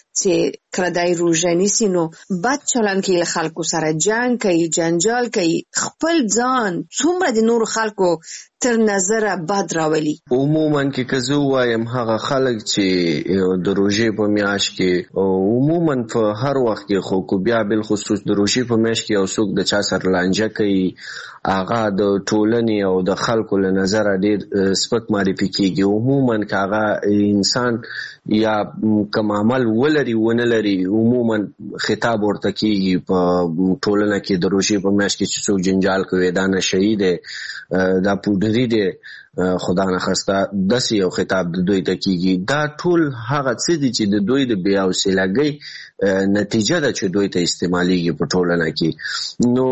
چې کله دای روژه نیسي نو بد چلند کوي له خلکو سره، جنگ کوي، جنجال کوي، خپل ځان څومره د نورو خلکو تر نظره بد راولي.
عموما کې که زه ووایم هغه خلک چې د روژې په میاشت کې عموما په هر وخت کې، خو بیا بالخصوص د روژې په میاشت کې یو څوک د چا سره لانجه کوي، هغه د ټولنې او د خلکو له نظره ډیر سپک معرفي کیږي. عموما که هغه انسان یا کوم عمل ولري ونه لري، عموما خطاب ورته کیږي په ټولنه کې د روژې په میاشت کې چې څوک جنجال کوي، دا نشهیي دی، دا پودري دی، خدا نخواسته داسې یو خطاب د دوی ته کیږي. دا ټول هغه څه دي چې د دوی د بې حوصلګۍ نتیجه ده چې دوی ته استعمالیږي په ټولنه کې. نو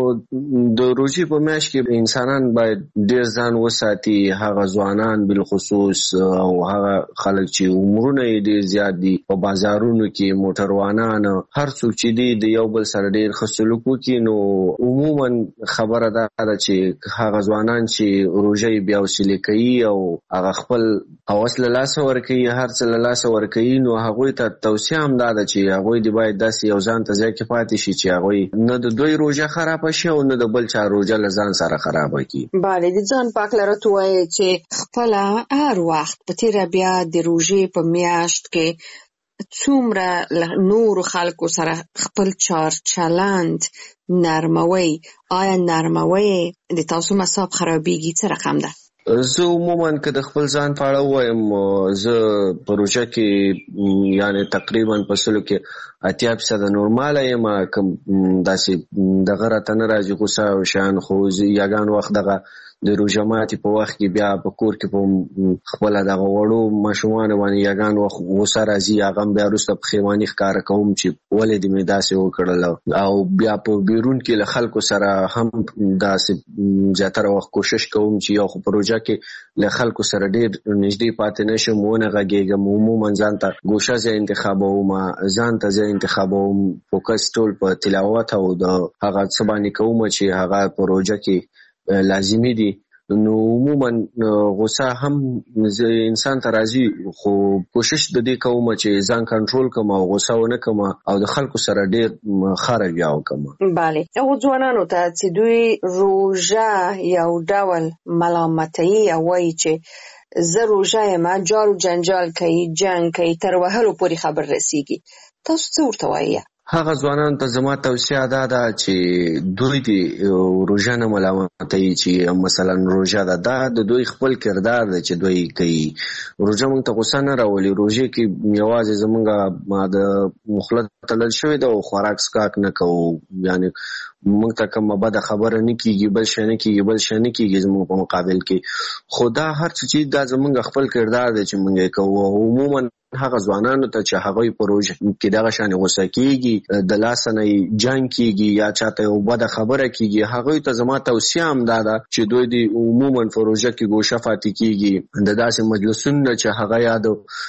د روژې په میاشت کې انسانان باید ډیر ځان وساتي، هغه ځوانان بالخصوص او هغه خلک چې عمرونه یې ډیر زیات دي، په بازارونو کې موټروانان، هر څوک چې دی د یو بل سره ډیر ښه سلوک وکړي. نو عموما خبره دا ده چې هغه ځوانان چې روژه یې بې حوصلې کوي او هغه خپل هوس له لاسه ورکوي، هر څه له لاسه ورکوي، نو هغوی ته توصیه هم دا ده چې هغوی باید داسې یو ځان ته ځای کې پاتې شي چې هغوی نه د دوی روژه خرابه شي او نه د بل چا روژه له ځان سره خرابه کړي.
بله، د ځان پاک لرت وایي چې خپله هر وخت په تیره بیا د روژې په میاشت کې څومره نورو خلکو سره خپل چار چلند نرموي، آیا نرموي د تاسو مصاب خرابېږي څه رقم ده؟
زه عموما که د خپل ځان په اړه ووایم، زه په روژه کې یعنی تقریبا په سلو کې 80% نورماله یم کوم داسې دغه راته نه راځي غوسه او شیان خو یګان وخت دغه د روژه ماتي په وخت کې بیا په کور کې په خپل دغه وړو ماشومان باندې یګان وخت غوسه راځي هغه بیا وروسته پښیماني ښکاره کوم چې ولې دې مې داسې وکړل او بیا په بیرون کې له خلکو سره هم داسې زیاتره وخت کوشش کوم چې یو خو په روژه کې له خلکو سره ډېر نږدې پاتې نشم ونه غږېږم عموما ځان ته ګوشه ځای انتخابوم ځان ته ځای انتخابوم فوکس ټول په تلاوت او د هغه څه باندې کوم چې هغه په روژه کې لازمي دي نو عموما غوسه هم انسان ته راځي خو کوشش د دې کوم چې ځان کنټرول کوم او غوسه ونه کوم او د خلکو سره ډېر خراب یا وکم.
بله او ځوانانو ته چې دوی روژه یو ډول ملامتي او وایي چې زه روژه یم جار جنجال کوي جنگ کوي تر وهلو پورې خبر رسیږي تاسو څه ورته وایي؟
هغه ځوانان ته زما توصیه ده چې دوی د روژه نه ملامتوي چې مثلا روژه ده د دوی خپل کردار دی چې دوی کوي. روژه موږ ته غوسه نه راولي. روژه کې یوازې زمونږ د مخله تلل شوی ده او خوراک سکاک نه کوو یعنی موږ ته کومه بده خبره نه کیږي بل شي نه کیږي زموږ په مقابل کې خو دا هر څه چې دا زمونږ خپل کردار دی چې موږ کوو. عموما هغه ځوانانو ته چې هغه په روژه کې دغه شان غوسه کیږي د لاس نه جنگ کیږي یا چاته یو بده خبره کیږي هغه ته زما توصیه هم ده چې دوی د عموما په روژه کې ګوشه فاتې کیږي د داسې مجلسونو چې هغه یاد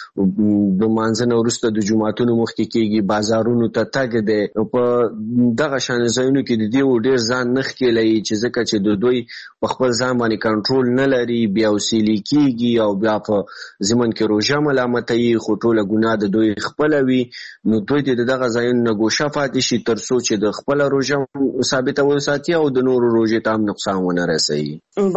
د مانځنه وروسته د جمعتونو مخکې کیږي بازارونو ته تګ دی په دغه شان ځایونو کې د دې ډېر ځان نه ښکېلوي چې ځکه چې د دوی په خپل ځان باندې کنټرول نه لري بیا وسیلې کیږي او بیا په ضمن کې روژه ملامتوي خو ټوله ګناه د دوی خپله وي نو دوی د دغه ځایونو نه ګوشه پاتې شي تر څو چې د خپله روژه ثابته وساتي او د نورو روژې ته هم نقصان ونه رسوي.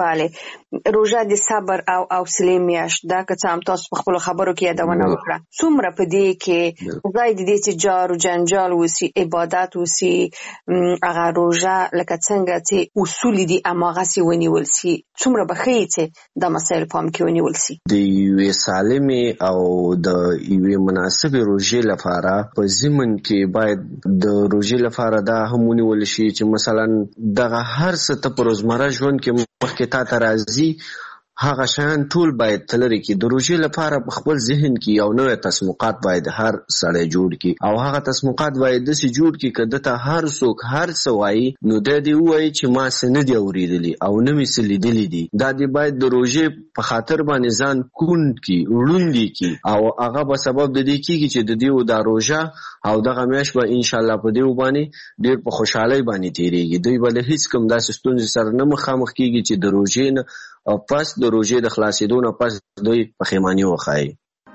بله روژه د صبر او حوصلې میاشت ده که څه هم تاسو په خپلو خبرو کې یادونه وکړه څومره په دې کې ځای د دې چې جار و جنجال وسي عبادت وسي هغه روژه لکه څنګه چې اصول دي هماغسې ونیول سي څومره به ښیي چې دا مسایل پام کې ونیول سي
د یوې سالمې او د یوې مناسبې روژې لپاره په ضمن کې باید د روژې لپاره دا هم ونیول شي چې مثلا دغه هر څه ته په روزمره ژوند کې مخکې تا ته راځي هغه شیان ټول باید تلری کې د روژې لپاره په خپل ذهن کې یو نوې تصمیمات باید هر سړی جوړ کړي او هغه تصمیمات باید داسې جوړ کړي که دته هر څوک هر څه وایي نو دا دې ووایي چې ما څه نه دي اورېدلي او نه مې څه لیدلي دي دا دې باید د روژې په خاطر باندې ځان کوڼ کړي ړوند کړي او هغه به سبب د دې کېږي چې د دې دا روژه او دغه میاشت به انشاءالله په دې باندې ډېر په خوشحالۍ باندې تېرېږي دوی به له هېڅ کوم داسې ستونزې سره نه مخامخ کېږي چې د روژې نه او پس د روژې د خلاصېدو نه پس دوی پښیماني وښایي.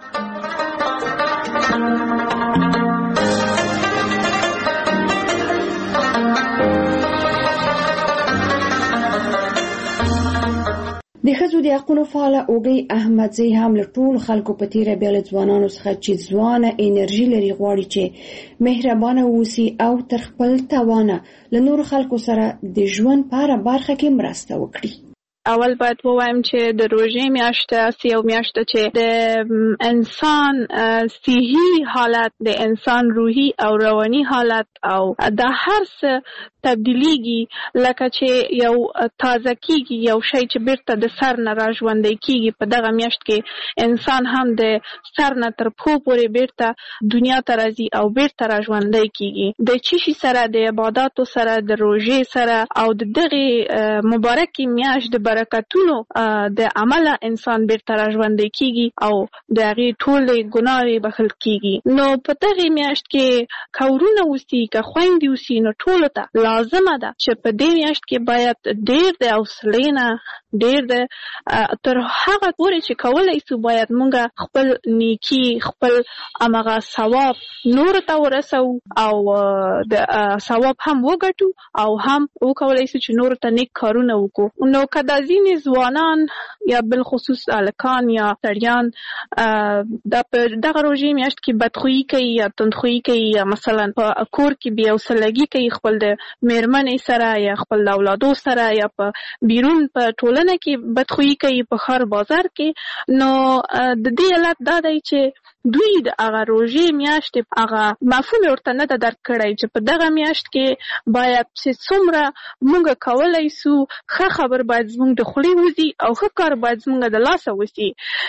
د ښځو د حقونو فعاله اوږۍ احمدزی هم له ټولو خلکو په تېره بیا له ځوانانو څخه چې ځوانه انرژي لري غواړي چې مهربانه اوسي او تر خپل توانه له نورو خلکو سره د ژوند په هره برخه کې مرسته وکړي.
اول باید ووایم چې د روژې میاشت یو میاشت چې د انسان صحي حالت د انسان روحي او رواني حالت او د هر څه تبدیلیږي لکه چې یو تازه کیږي یو شی چې بیرته د سر نه راژوندی کیږي په دغه میاشت کې انسان هم د سر نه تر پښو پورې بیرته دنیا ته راځي او بیرته راژوندی کیږي د چی سره د عبادتو سره د روژې سره او د دغه مبارکي میاشت د برکتونو د عمله انسان بیرته راژوندی کیږي او د هغې ټولې ګناهې بخښل کیږي نو په دغه میاشت کې که ورونه اوسي که خویندې اوسي نو ټولو ته لازمه ده چې په دې میاشت کې باید ډېر د حوصلې نه ډېر د تر هغه پورې چې کولی سو باید مونږ خپل نیکي خپل همغه ثواب نورو ته ورسو او د ثواب هم وګټو او هم وکولی سو چې نورو ته نیک کارونه وکړو نو که دا ځینې ځوانان یا بالخصوص هلکان یا سړیان په دغه روژې میاشت کې بدخویي کوي یا تندخویي کوي یا مثلا په کور کې بې حوصلګي کوي خپل د مېرمنې سره یا خپل اولادو سره یا په بیرون په ټولنه کې بدخویي کوي په ښار بازار کې نو د دې علت دا دی چې دوی د هغه روژې میاشتې هغه مفهوم ورته نه درک کړی چې په دغه میاشت کې باید چې څومره موږ کولی سو ښه خبر باید زموږ د خولې وځي او ښه کار باید زموږ د لاسه وسي.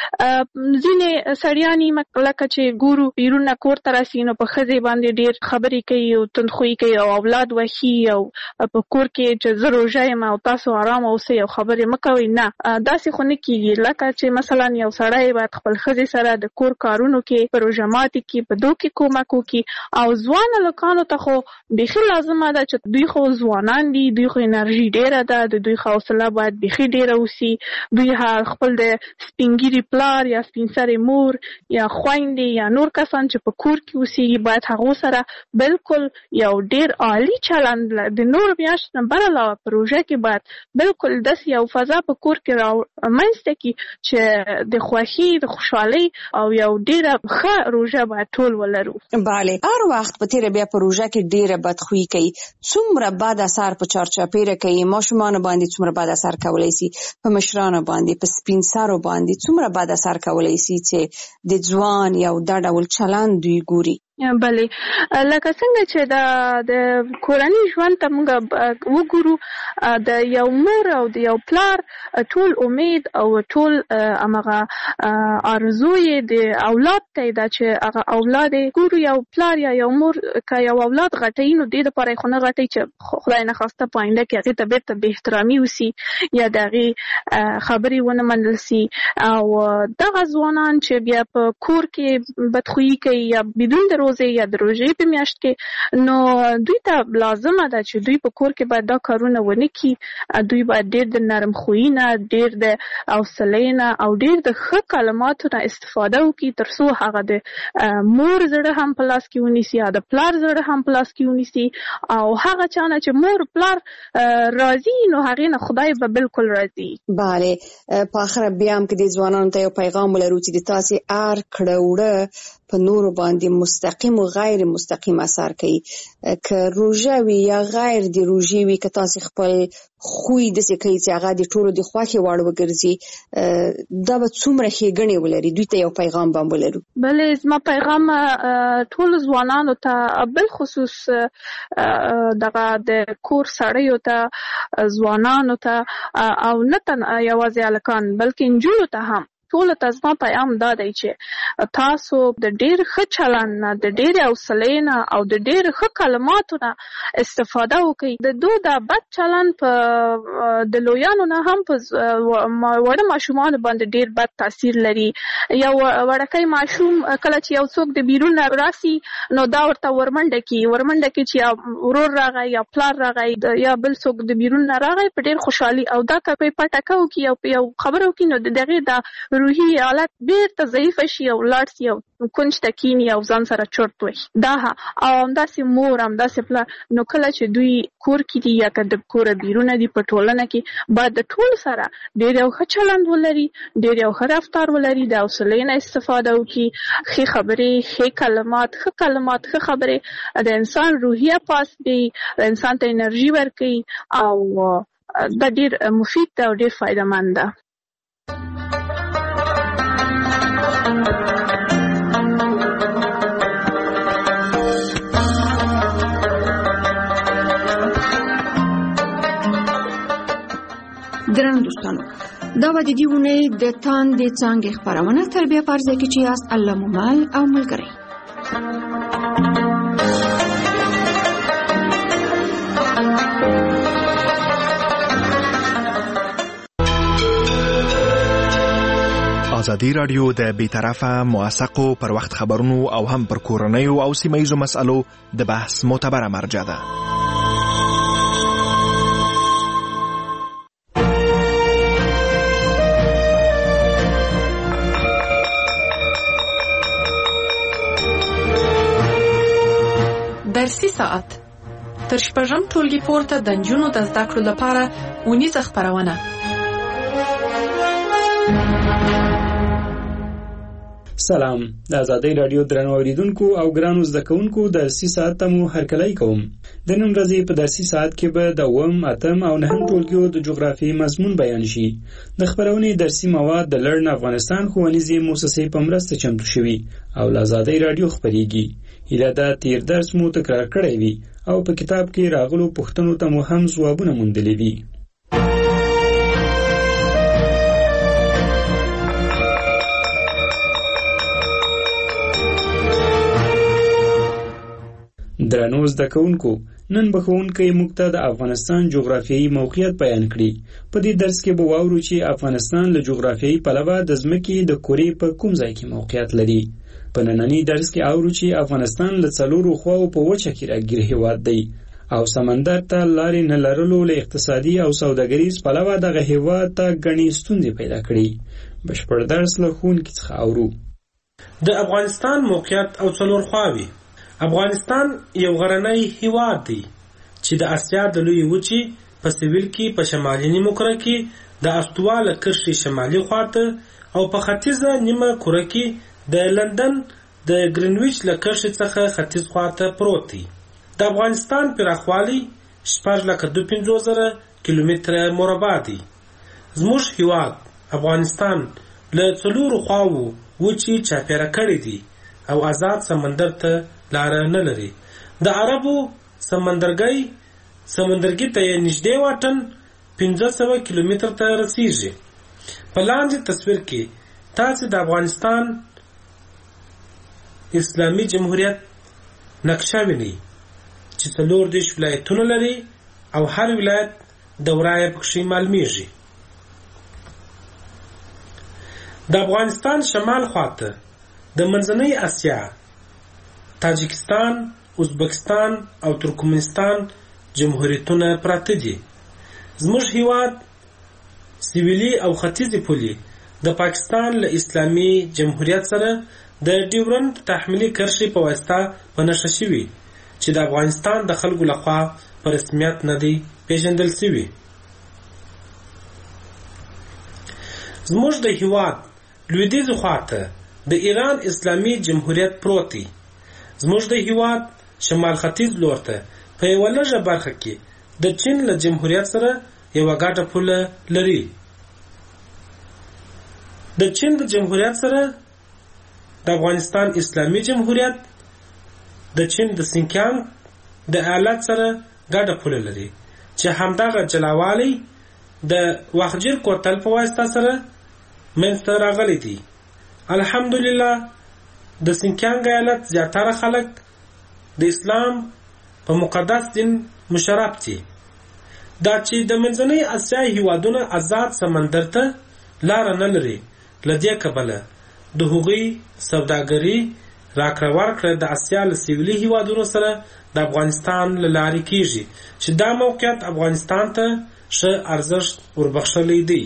ځینې سړیانې لکه چې ګورو بیرونه کور ته راسي نو په ښځې باندې ډېر خبرې کوي او تندخویي کوي او اولاد وښي او په کور کې چې زه روژه یم او تاسو آرام اوسئ او خبرې مه کوئ. نه داسې خو نه کېږي. لکه چې مثلا یو سړی باید خپل ښځې سره د کور کارونو کې په روژه ماتي کې په دو کې کومک وکړي او ځوان هلکانو ته خو بیخي لازمه ده چې دوی خو ځوانان دي، دوی خو انرژي ډېره ده، د دوی حوصله باید بیخي ډېره وسي. دوی خپل د سپین ږیري پلار یا سپین سرې مور یا خویندې یا نور کسان چې په کور کې اوسېږي باید هغو سره بالکل یو ډېر عالي چلند د نور میاشتو نه بر علاوه په روژه کې باید بالکل داسې یو فضا په کور کې رامنځته کړي چې د خوښۍ د خوشحالۍ او یو ډېره ښه روژه باید ټول ولرو.
بله، هر وخت په تیره بیا په روژه کې ډېره بدخویي کوي. څومره بد اثر په چارچاپیره کوي، ماشومانو باندې څومره بد اثر کولی سي، په مشرانو باندې، په سپین سرو باندې څومره بد اثر کولی سي چې د ځوان یو دا ډول چلند دوی ګوري.
بله، لکه څنګه چې د کورني ژوند ته موږ وګورو، د یو مور او د یو پلار ټول امید او ټول همغه آرزو یې د اولاد ته ده چې هغه اولاد ګورو یو پلار یا یو مور که یو اولاد غټوي نو دې دپاره یې خو نه غټوي چې خدای نخواسته په آینده کې هغې ته بېرته بې احترامي وسي یا د هغې خبرې ونه منل سي. او دغه ځوانان چې بیا په کور کې بدخویي کوي یا بدون د روزې یا د روژې په میاشت کې، نو دوی ته لازمه ده چې دوی په کور کې باید دا کارونه ونه کړي. دوی باید ډېر د نرم خویي نه، ډېر د حوصلې نه او ډېر د ښه کلماتو نه استفاده وکړي تر څو هغه د مور زړه هم په لاس کې ونیسي یا د پلار زړه هم په لاس کې ونیسي. او هغه چا نه چې مور پلار راضي نو هغې نه خدای به بالکل راضي.
بله، په آخره بیا هم که د ځوانانو ته یو پیغام ولرو چې د تاسې هر کړه وړه په نورو باندې مستقیم او غیر مستقیم اثر کوي، که روژه وي یا غیر د روژې وي، که تاسې خپل خوی داسې کوي چې هغه د ټولو د خوښې وړ وګرځي، دا به څومره ښېګڼې ولري. دوی ته یو پیغام به هم ولرو. بلې،
زما پیغام ټولو ځوانانو ته بالخصوص دغه د کور سړیو ته، ځوانانو ته او نه یوازې هلکان بلکې نجونو ته هم ټولو ته زما پیغام دا دی چې تاسو د ډېر ښه چلند نه، د ډېرې حوصلې نه او د ډېر ښه کلماتو نه استفاده وکړئ. د دوی دا بد چلند په د لویانو نه هم په وړه ماشومانو باندې ډېر بد تاثیر لري. یو وړکی ماشوم کله چې یو څوک د بیرون نه راسي نو دا ورته ورمنډه کړي چې یا ورور راغی یا پلار راغی یا بل څوک د بیرون نه راغی په ډېر خوشحالي او دا که په پټکه وکړي او یو خبره وکړي نو د هغې دا روحي حالت بیرته ضعیفه شي او لاړ شي او کونج ته کیني او ځان سره چرت وهي. دا او همداسې مور همداسې پلار نو کله چې دوی کور کې دي یا که د کوره بیرونه دي په ټولنه کې باید د ټولو سره ډېر یو ښه چلند ولري، ډېر یو ښه رفتار ولري، د حوصلې نه استفاده وکړي، ښې خبرې، ښې کلمات، ښه خبرې د انسان روحیه پاس دی، انسان ته انرژي ورکوي او دا ډېر مفید ده او ډېر فایده مند ده.
درنو دوستانو، دا به د دې اونۍ د تاندې څانګې خپرونه تربیه په عرضه کې چې یاست الله مومل او ملګری.
ازادي رادیو د بیطرفه موثقو پر وخت خبرونو او هم پر کورنیو او سیمه‌ییزو مسألو د بحث معتبره مرجع ده.
درسي ساعت تر شپږم ټولګي پورته د نجونو د زده کړو لپاره اونیزه خپرونه.
سلام، د ازادۍ رادیو درنو اوریدونکو او ګرانو زده کوونکو درسي ساعت ته مو هرکلی کوم. د نن ورځې په درسي ساعت کې به د 8 او 9 ټولګیو د جغرافیې مضمون بیان شي. د خبرونې درسي مواد د لړن افغانستان ښوونیزې مؤسسې په مرسته چمتو شوي او له آزادۍ رادیو خپرېږي. هیله ده تیر درس مو تکرار کړی وي او په کتاب کې راغلو پوښتنو ته مو هم ځوابونه موندلي وي. درنو زده کوونکو، نن به ښوونکی موږ ته د افغانستان جغرافیایي موقعیت بیان کړي. په دې درس کې به واورو چې افغانستان له جغرافیایي پلوه د ځمکې د کرې په کوم ځای کې موقعیت لري. په ننني درس کې اورو چې افغانستان له 4 خواو په وچه کې راګیر هېواد دی او سمندر ته لارې نه لرلو له اقتصادي او سوداګریز پلوه دغه هېواد ته ګڼې ستونزې پیدا کړي. بشپړ درس له ښوونکي څخه اورو.
د افغانستان موقعیت او 4 خواوې. افغانستان یو غرنی هیواد دی چې د اسیا د لوی وچې په سویل کې په شمالي نیمه کره کې د استواله کرښې شمالي خواته او په ختیځه نیمه کره کې د لندن د ګرینویچ له کرښې څخه ختیځ خواته پروت دی. د افغانستان پراخوالی 4,25,000 کیلومتره مربع دی. زموږ هیواد افغانستان له 4 خواو وچې چاپیره کړی دی او آزاد سمندر ته لاره نه لري. د عربو سمندرګي ته نږدې واټن 1500 کیلومتر ته رسیږي. په لاندې تصویر کې تاسو د افغانستان اسلامي جمهوریت نقشه وینئ چې 14 ولایتونه لري او هر ولایت دوره یې پکې معلومیږي. د افغانستان شمال خواته د منځنۍ اسیا، تاجکستان، ازبکستان او ترکمنستان جمهوریتونه پراته دي. زموږ هیواد سویلي او ختیځي پولې د پاکستان له اسلامي جمهوریت سره د ډیورنډ تحمیلي کرښې په واسطه په نښه شوي چې د افغانستان د خلکو لخوا په رسمیت نه دی پیژندل شوي. زموږ د هیواد لویدیځ خواته د ایران اسلامي جمهوریت پروت دی. زموږ د هیواد شمال ختیځ لور ته په یوه لږه برخه کې د چین له جمهوریت سره یوه ګډه پوله لري. د چین د جمهوریت سره د افغانستان اسلامي جمهوریت د چین د سینکیانګ د ایالت سره ګډه پوله لري چې همدغه جلاوالی د واخجیر کوتل په واسطه سره منځته راغلی دی. الحمدلله د سینکیانګ ایالت زیاتره خلک د اسلام په مقدس دین مشرف دي. دا چې د منځنۍ اسیا هیوادونه آزاد سمندر ته لاره نه لري، له دې کبله د هغوی سوداګري راکړه ورکړه د اسیا له سویلي هیوادونو سره د افغانستان له لارې کیږي چې دا موقعیت افغانستان ته ښه ارزښت وربخښلی دی.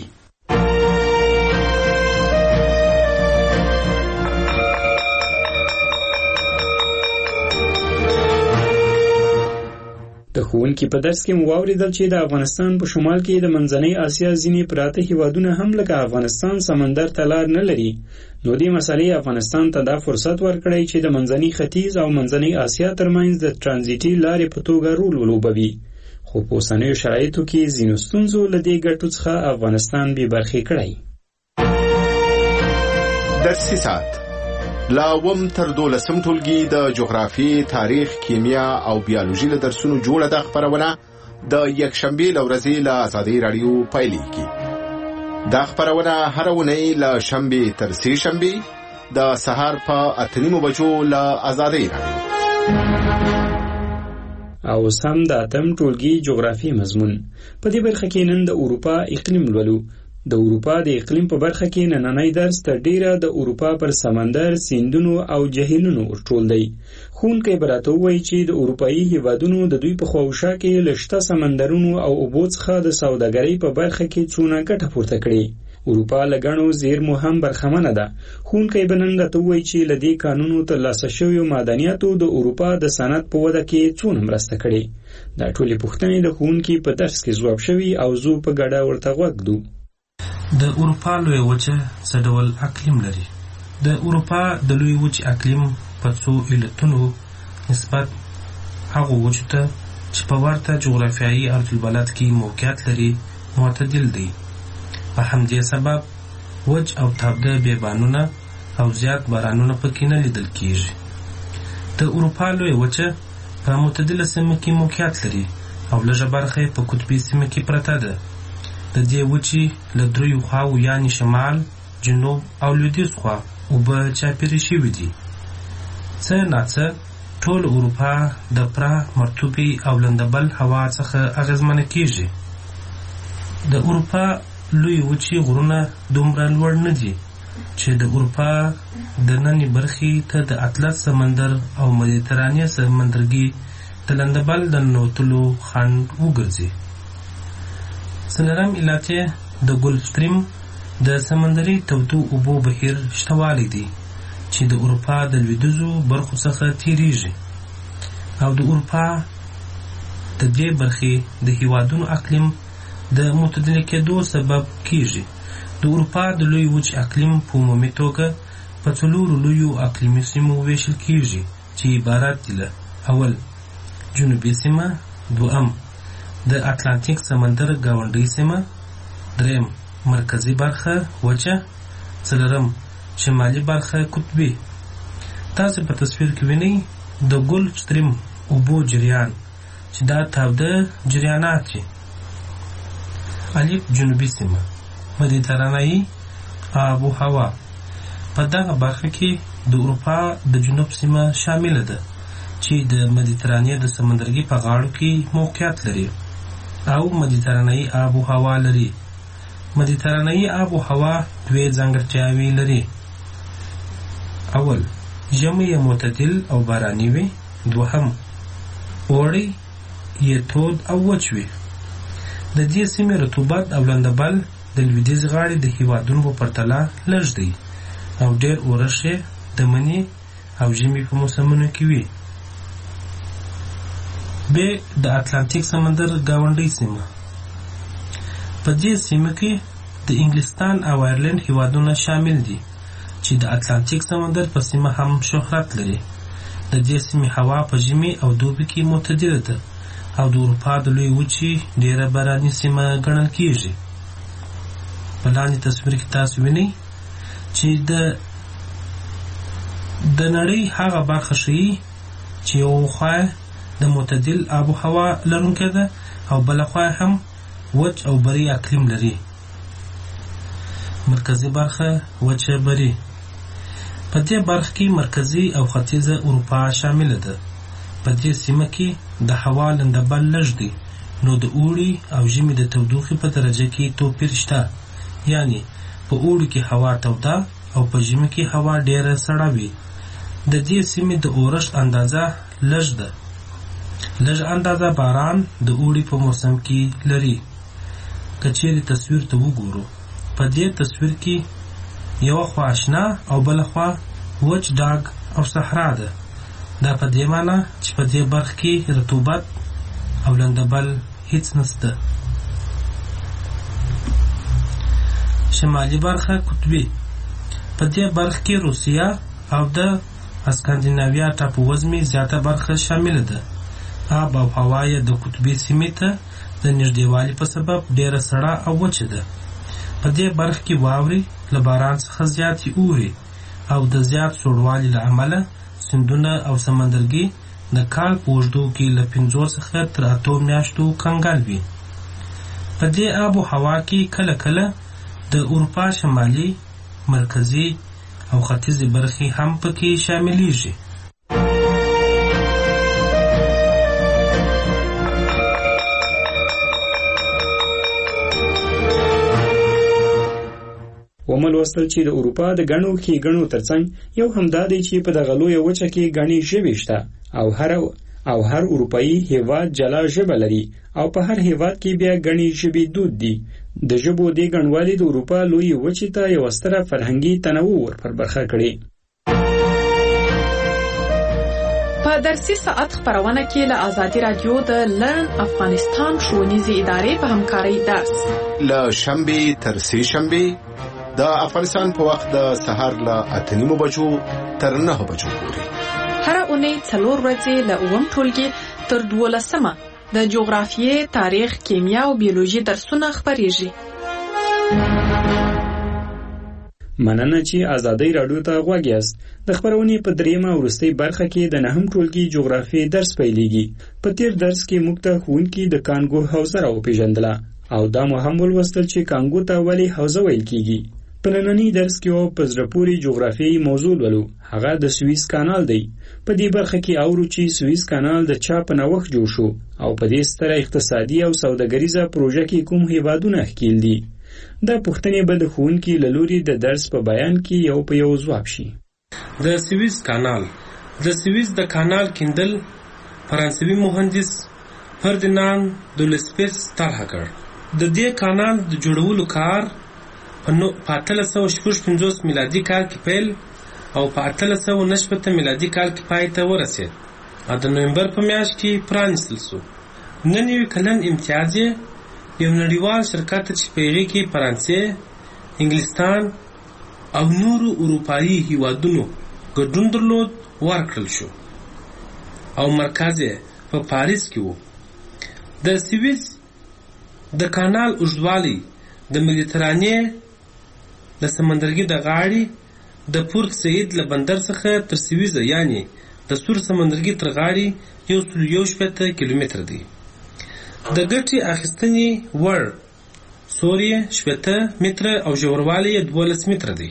د ښوونکي په درس کې مو واورېدل چې د افغانستان په شمال کې د منځنۍ اسیا ځینې پراته هیوادونه هم لکه افغانستان سمندر ته لار نه لري. نو دې مسئلې افغانستان ته دا فرصت ورکړی چې د منځنۍ ختیځ او منځنۍ اسیا ترمنځ د ترانزیټي لارې په توګه رول ولوبوي. خو په اوسنیو شرایطو کې ځینو ستونزو له دې ګټو څخه افغانستان بې برخې کړی.
درسي ساعت لا 1 تر 12 ټولګي د جغرافي، تاریخ، کیمیا او بیولوژي له درسونو جوړه د خبرونه د یکشنبه لورځي له آزادۍ رادیو پایلیږي. دا خبرونه هر اونۍ له شنبه تر سې شنبه د سهار په 8:30 بجو له آزادۍ رادیو.
او سم د اتم ټولګي جغرافي مضمون. په دې برخه کې نن د اروپا اقلیم لولو. د اروپا د اقلیم په برخه کې نننی درس تر ډیره د اروپا پر سمندر، سیندونو او جهیلونو ورټول دی. ښوونکی به راته ووایي چې د اروپایي هیوادونو د دوی په خواوشا کې له شته سمندرونو او اوبو څخه د سوداګرۍ په برخه کې څونه ګټه پورته کړي. اروپا له ګڼو زیرمو هم برخمنه ده. ښوونکی به نن راته ووایي چې له دې کانونو ترلاسه شویو معدنیاتو د اروپا د صنعت په وده کې څونه مرسته کړې. دا ټولې پوښتنې د ښوونکي په درس کې ځواب شوي او زه په ګډه ورته غوږ ږدو.
د اروپا لوی وچه څه ډول اقلیم لري؟ د اروپا د لوی وچې اقلیم په څو علتونو نسبت هغو وچو ته چې په ورته جغرافیایي عرض البلد کې موقعیت لري معتدل دی. په همدې سبب وچ او تابده بیابانونه او زیات بارانونه پکې نه لیدل کیږي. د اروپا لویه وچه په معتدله سیمه کې موقعیت لري او لږه برخه په قطبي سیمه کې پرته ده. د دې وچې له دریو خواو یعنې شمال، جنوب او لویدیځ خوا اوبه چاپېرې شوي دي. څه ناڅه ټول اروپا د پره، مرطوبې او لندبل هوا څخه اغېزمنه کیږي. د اروپا لوی وچې غرونه دومره لوړ نه دي چې د اروپا د نننۍ برخې ته د اطلس سمندر او مدیترانې سمندرګي د لندبل د ننوتلو خنډ وګرځي. څلورم علت یې د ګلف سټریم د سمندري تودو اوبو بهیر شتوالی دی چې د اروپا د لویدیځو برخو څخه تیریږي او د اروپا د دې برخې د هیوادونو اقلیم د معتدل کېدو سبب کیږي. د اروپا د لوی وچ اقلیم په عمومي توګه په څلورو لویو اقلیمي سیمو ویشل کیږي چې عبارت دي له: اول جنوبي سیمه، دویم د اتلانتیک سمندر ګاونډۍ سیمه، دریم مرکزی برخه وچه، څلورم شمالي برخه قطبي. تاسو په تصویر کې وینئ د ګلف سټریم اوبو جریان چې دا تاوده جریانات دي. الف جنوبي سیمه، مدیترانه‌ای آب و هوا. په دغه برخه کې د اروپا د جنوب سیمه شامله ده چې د مدیترانې د سمندرګي په غاړو کې موقعیت لري او مدیترانه‌ای آب و هوا لري. مدیترانه‌ای آب و هوا دوه ځانګړتیاوې لري. اول ژمی معتدل او باراني وي، دوهم اوړی یې تود او وچ وي. د دې سیمې رطوبت او لندبل د لویدیځ غاړې د هیوادونو په پرتله لږ دی او ډېر اورښت یې د مني او ژمي په موسمونو کې وي. ب د اتلانتیک سمندر ګاونډۍ سیمه. په دې سیمه کې د انګلستان او آیرلند هیوادونه شامل دي چې د اتلانتیک سمندر په سیمه هم شهرت لري. د دې سیمې هوا په ژمي او دوبي کې معتدله ده او د اروپا د لوی وچې ډېره باراني سیمه ګڼل کیږي. په لاندې تصویر کې تاسو وینئ چې د نړۍ هغه برخه ښیي چې یو خوا د معتدل آب و هوا لرونکې ده او بله خوا هم وچ او بري اقلیم لري. مرکزی برخه وچه بري. په دې برخه کې مرکزی او ختیځه اروپا شامل ده. په دې سیمه کې د هوا لندبل لږ دی، نو د اوړي او ژمي د تودوخې په درجه کې توپیر شته. یعنی په اوړي کې هوا توده او په ژمي کې هوا ډیره سړه وي. د دې سیمې د اورښت اندازه لږ ده. لږ اندازه باران د اوړي په موسم کې لري. که چیرې تصویر ته وګورو، په دې تصویر کې یو خوا آشنا او بل خوا وچ ډاګ او صحرا ده. دا په دې معنی چې په دې برخه کې رطوبت او لندبل هیڅ نشته. شمالي برخه قطبي. په دې برخه کې روسیه او د اسکاندیناویا ټاپووزمې زیاته برخه شامله ده. آب او هوا یې د قطبي سیمې ته د نږدېوالي په سبب ډیره سړه او وچه ده. په دې برخه کې واورې له باران څخه زیاتې اوري او د زیات سوړوالي له امله سیندونه او سمندرګي د کال په اوږدو کې له 5 څخه تر 8 میاشتو کنګل وي. په دې آب و هوا کې کله کله د اروپا شمالي، مرکزي او ختیځي برخې هم پکې شاملېږي.
ومل وستل چې د اروپا د ګڼو ښېګڼو ترڅنګ یو همدا دی چې په دغه لویه وچه کې ګڼې ژبې شته او هر اروپایي هیواد جلا ژبه لري او په هر هیواد کې بیا ګڼې ژبې دود دي. د ژبو دې ګڼوالي د اروپا لویې وچې ته یوه ستره فرهنګي تنوع ورپر برخه کړې.
په درسي ساعت خپرونه کې له ازادي رادیو د لرن افغانستان ښوونیزې ادارې په همکارۍ درس
له شنبې تر سې شنبې د افغانستان په وخت د سهار له 8:30 بجو تر 9 بجو پورې.
هر اونۍ 4 ورځې له 9 ټولګي تر 12 د جغرافیې، تاریخ، کیمیا او بیولوژي درسونه خپریږي.
مننه چې ازادۍ راډیو ته غوږ یاست. د خپرونې په دریمه او وروستۍ برخه کې د نهم ټولګي جغرافیې درس پیلېږي. په تیر درس کې موږ ته ښوونکي د کانګو حوزه راوپېژندله او دا مو هم ولوستل چې کانګو ته ولې حوزه ویل کېږي. په ننني درس کې او په زړه پورې جغرافیایي موضوع لولو، هغه د سویس کانال دی. په دې برخه کې اورو چې سویس کانال د چا په نوښت جوړ شو او په دې ستره اقتصادي او سوداګریزه پروژه کې کوم هیوادونه ښکیل دي. دا پوښتنې به د ښوونکي له لوري د درس په بیان کې یو په یو ځواب شي.
د سویس کانال، د سویس د کانال کیندل فرانسوي مهندس فردیناند دولسپیس طرح کړ. د دې کانال د جوړولو کار په 1855 میلادي کال کې پیل او په 1869 میلادي کال کې پای ته ورسېد او د نومبر په میاشت کې پرانیستل شو. نن یو کلن امتیاز یو نړیوال شرکت چې په هغې کې فرانسې، انګلستان او نورو اروپایي هیوادونو ګډون درلود ورکړل شو او مرکز یې په پاریس کې و. د سویس د کانال اوږدوالی د مدیترانې د سمندرګي د غاړې د پورت سعید له بندر څخه تر سویزه یعنی د سور سمندرګي تر غاړې 160 کیلومتر دی. د ګټې اخیستنې وړ سوري 70 متره او ژوروالی 12 متره دی.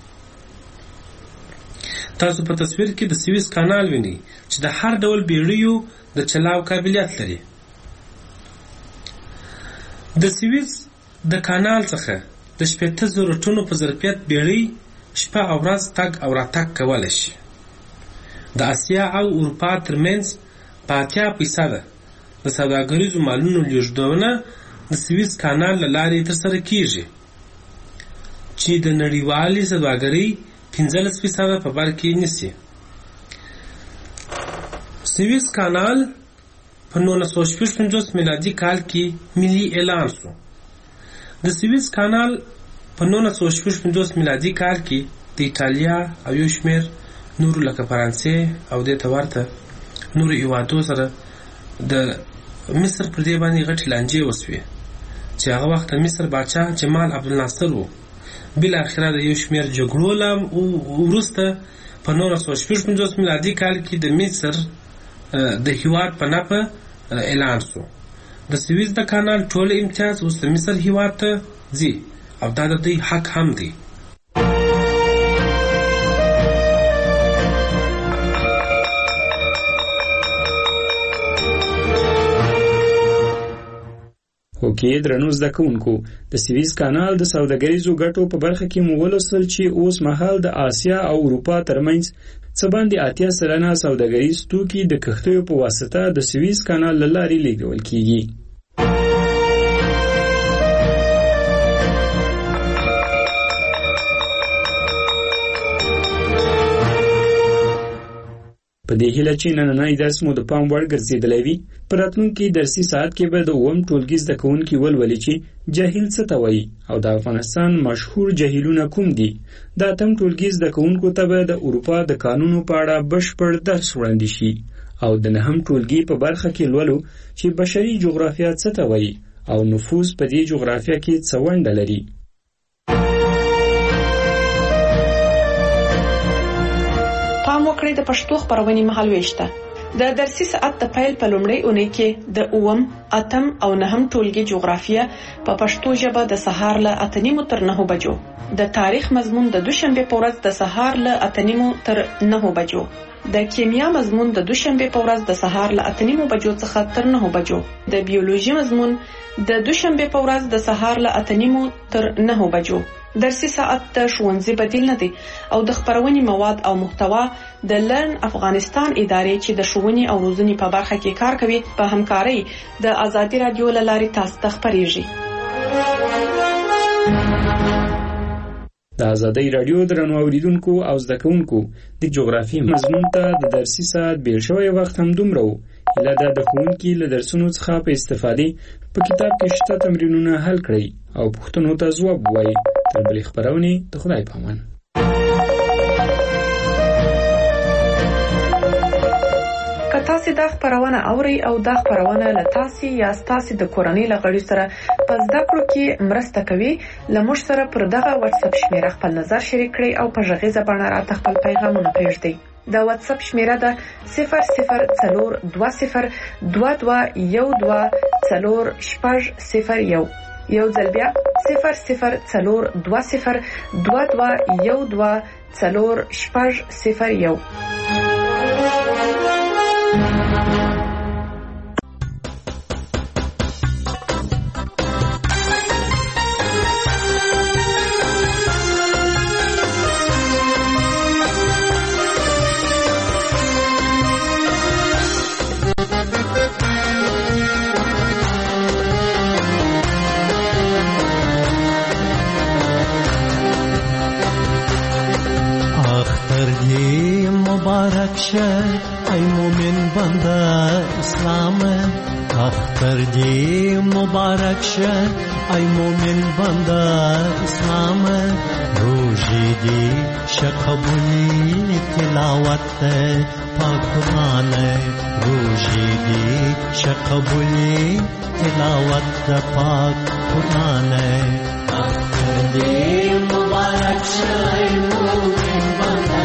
تاسو په تصویر کې د سویس کانال وینئ چې د هر ډول بیړیو د چلاو قابلیت لري. د سویس د کانال څخه د 80,000 ټنو په ظرفیت بیړۍ شپه او ورځ تګ او راتګ کولی شي. د اسیا او اروپا ترمنځ په 80% د سوداګریزو مالونو لیږدونه د سویس کانال له لارې ترسره کیږي چې د نړیوالې سوداګرۍ 15% په بر کې نیسي. سویس کانال په 1955 میلادي کال کې ملي اعلان شو. د سویس کانال په 1955 میلادي کال کې د ایټالیا او یو شمېر نورو لکه فرانسې او دې ته ورته نورو هیوادو سره د مصر پر دې باندې غټې لانجې وسوې چې هغه وخت د مصر باچا جمال عبدالناصر و. بالاخره د یو شمېر جګړو وروسته په 1955 میلادي کال کې د مصر د هیواد په نفع اعلان شو. د سویس د کانال ټول امتیاز اوس د مصر هیواد ته ځي او دا د دوی حق هم دی.
اوکې درنو زده کوونکو، د سویس کانال د سوداګریزو ګټو په برخه کې مو ولوستل چې اوس مهال د آسیا او اروپا ترمنځ څه باندې 80% سوداګریز توکي د کښتیو په واسطه د سویس کانال له لارې لیږدول کیږي. په دې هیله چې نننی درس مو د پام وړ ګرځېدلی وي. په راتلونکي درسي ساعت کې به د 9م ټولګي زده کوونکي ولولي چې جاهل څه ته وایي او د افغانستان مشهور جاهلونه کوم دي. د 8م ټولګي زده کوونکو ته به د اروپا د قانونو په اړه بشپړ درس وړاندې شي او د 9م ټولګي په برخه کې لولو چې بشري جغرافیه څه ته وایي او نفوذ په دې جغرافیه کې څه ونډه لري.
پام وکړئ د پښتو خپرونې مهالوېش ته. د درسي ساعت د پیل په لومړۍ اونۍ کې د 9م، 8م او 9م ټولګي جغرافیه په پښتو ژبه د سهار له 8:30 تر 9 بجو، د تاریخ مضمون د دوشنبه په ورځ د سهار له 8:30 تر 9 بجو، د کیمیا مضمون د دوشنبه په ورځ د سهار له 8:30 بجو څخه تر 9 بجو، د بیولوژي مضمون د دوشنبه په ورځ د سهار له 8:30 تر 9 بجو. درسي ساعت د ښوونځي بدیل نه دی او د خپرونې مواد او محتوا د لرن افغانستان ادارې چې د ښوونې او روزنې په برخه کې کار کوي په همکارۍ د ازادي رادیو له لارې تاسو ته خپریږي.
د ازادي رادیو درنو اوریدونکو او زده کوونکو د جغرافي مضمون ته د درسي ساعت بیل شوی وخت هم دومره و. هیله ده د ښوونکي له درسونو څخه په استفادې په کتاب کې شته تمرینونه حل کړئ او پوښتنو ته ځواب ووایئ. تر بلې خپرونې د خدای په امان.
که تاسو د خبرونه اوري او د خبرونه له تاسو یا تاسو د کورنۍ لغړی سره په زده کړو کې مرسته کوي لمر سره پر دغه واتس اپ شمیره خپل نظر شریک کړئ او په ژغیزه باندې راته خپل پیغامونه پېژدئ د واتس اپ شمیره ده 004212124001 یو ځل بیا 004212124001
मुबारक शे ऐ मोमिन बंदा इस्लाम अख्तर जी मुबारक शे ऐ मोमिन बंदा इस्लाम रोजी दी शकबुली तिलावत पाक कुरान रोजी दी शकबुली तिलावत पाक कुरान अख्तर जी मुबारक शे ऐ मोमिन बंदा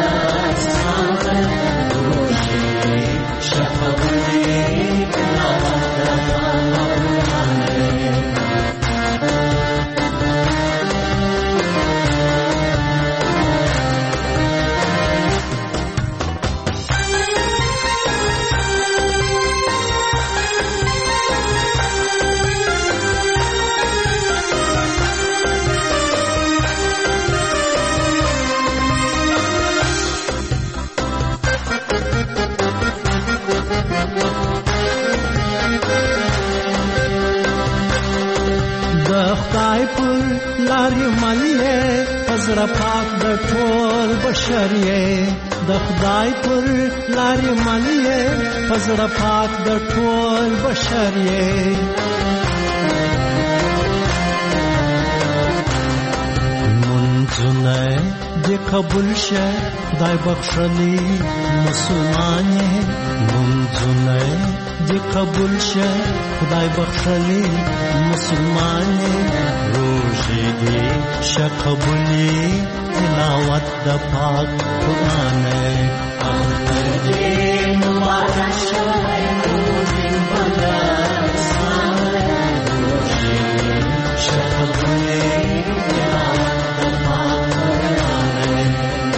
لاري ماليه پزړه پاک د ټول بشریه د خدای پر لاري ماليه پزړه پاک د ټول بشریه منځونه د قبول شه خدای بخښلي مسلمانې منځونه د قبول شه خدای بخښلي مسلمانې روزي شقبلي تلاوت د پاک قرآن اختر دې مبارک شه مومن بنده اسلام روزي شقبلي تلاوت د پاک قرآن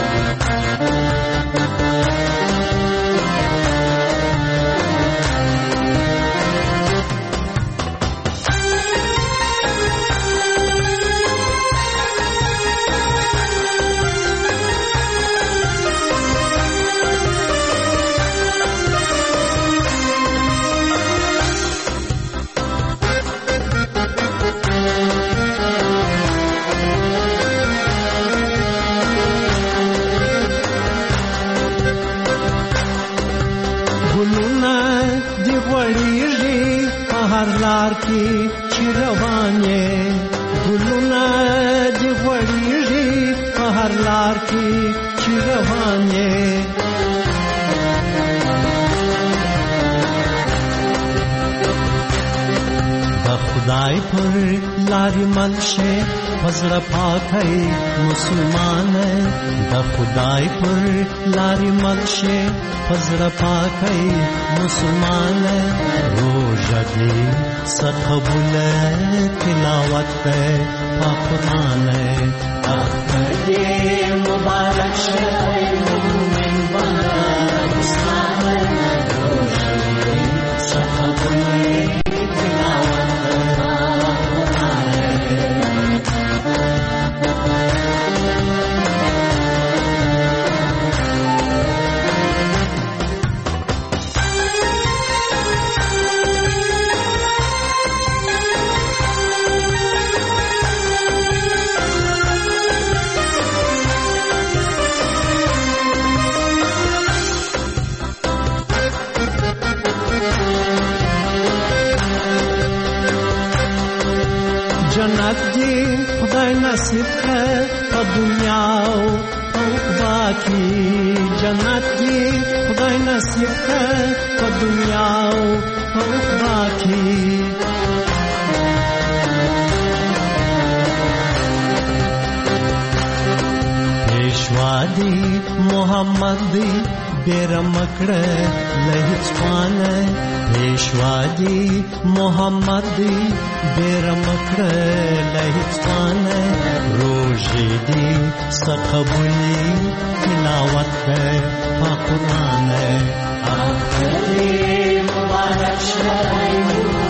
لار کی چروانه ګلونه دی وړيږي په هر لار کی چروانه خدای پر لاري ملشه فزړه پاکي مسلمان د خدای پر لاري ملشه فزړه پاکي مسلمان روزه دي سقبول تلاوت پاک قرآن اختر دې مبارک شه مومن بنده اسلام روزه دي سقبول जन्नत जी खुदाई नसीब है तो दुनिया راکی جنت کی خدای نصیب کړ په دنیا او په اخرا کې پیشوا دی محمد دی بیر مکړه لهیڅ پانه پیشوا دی محمد دی بیر مکړه لهیڅ پانه روزي دی سقبلی تلاوت په قران اخر دی مبارک شای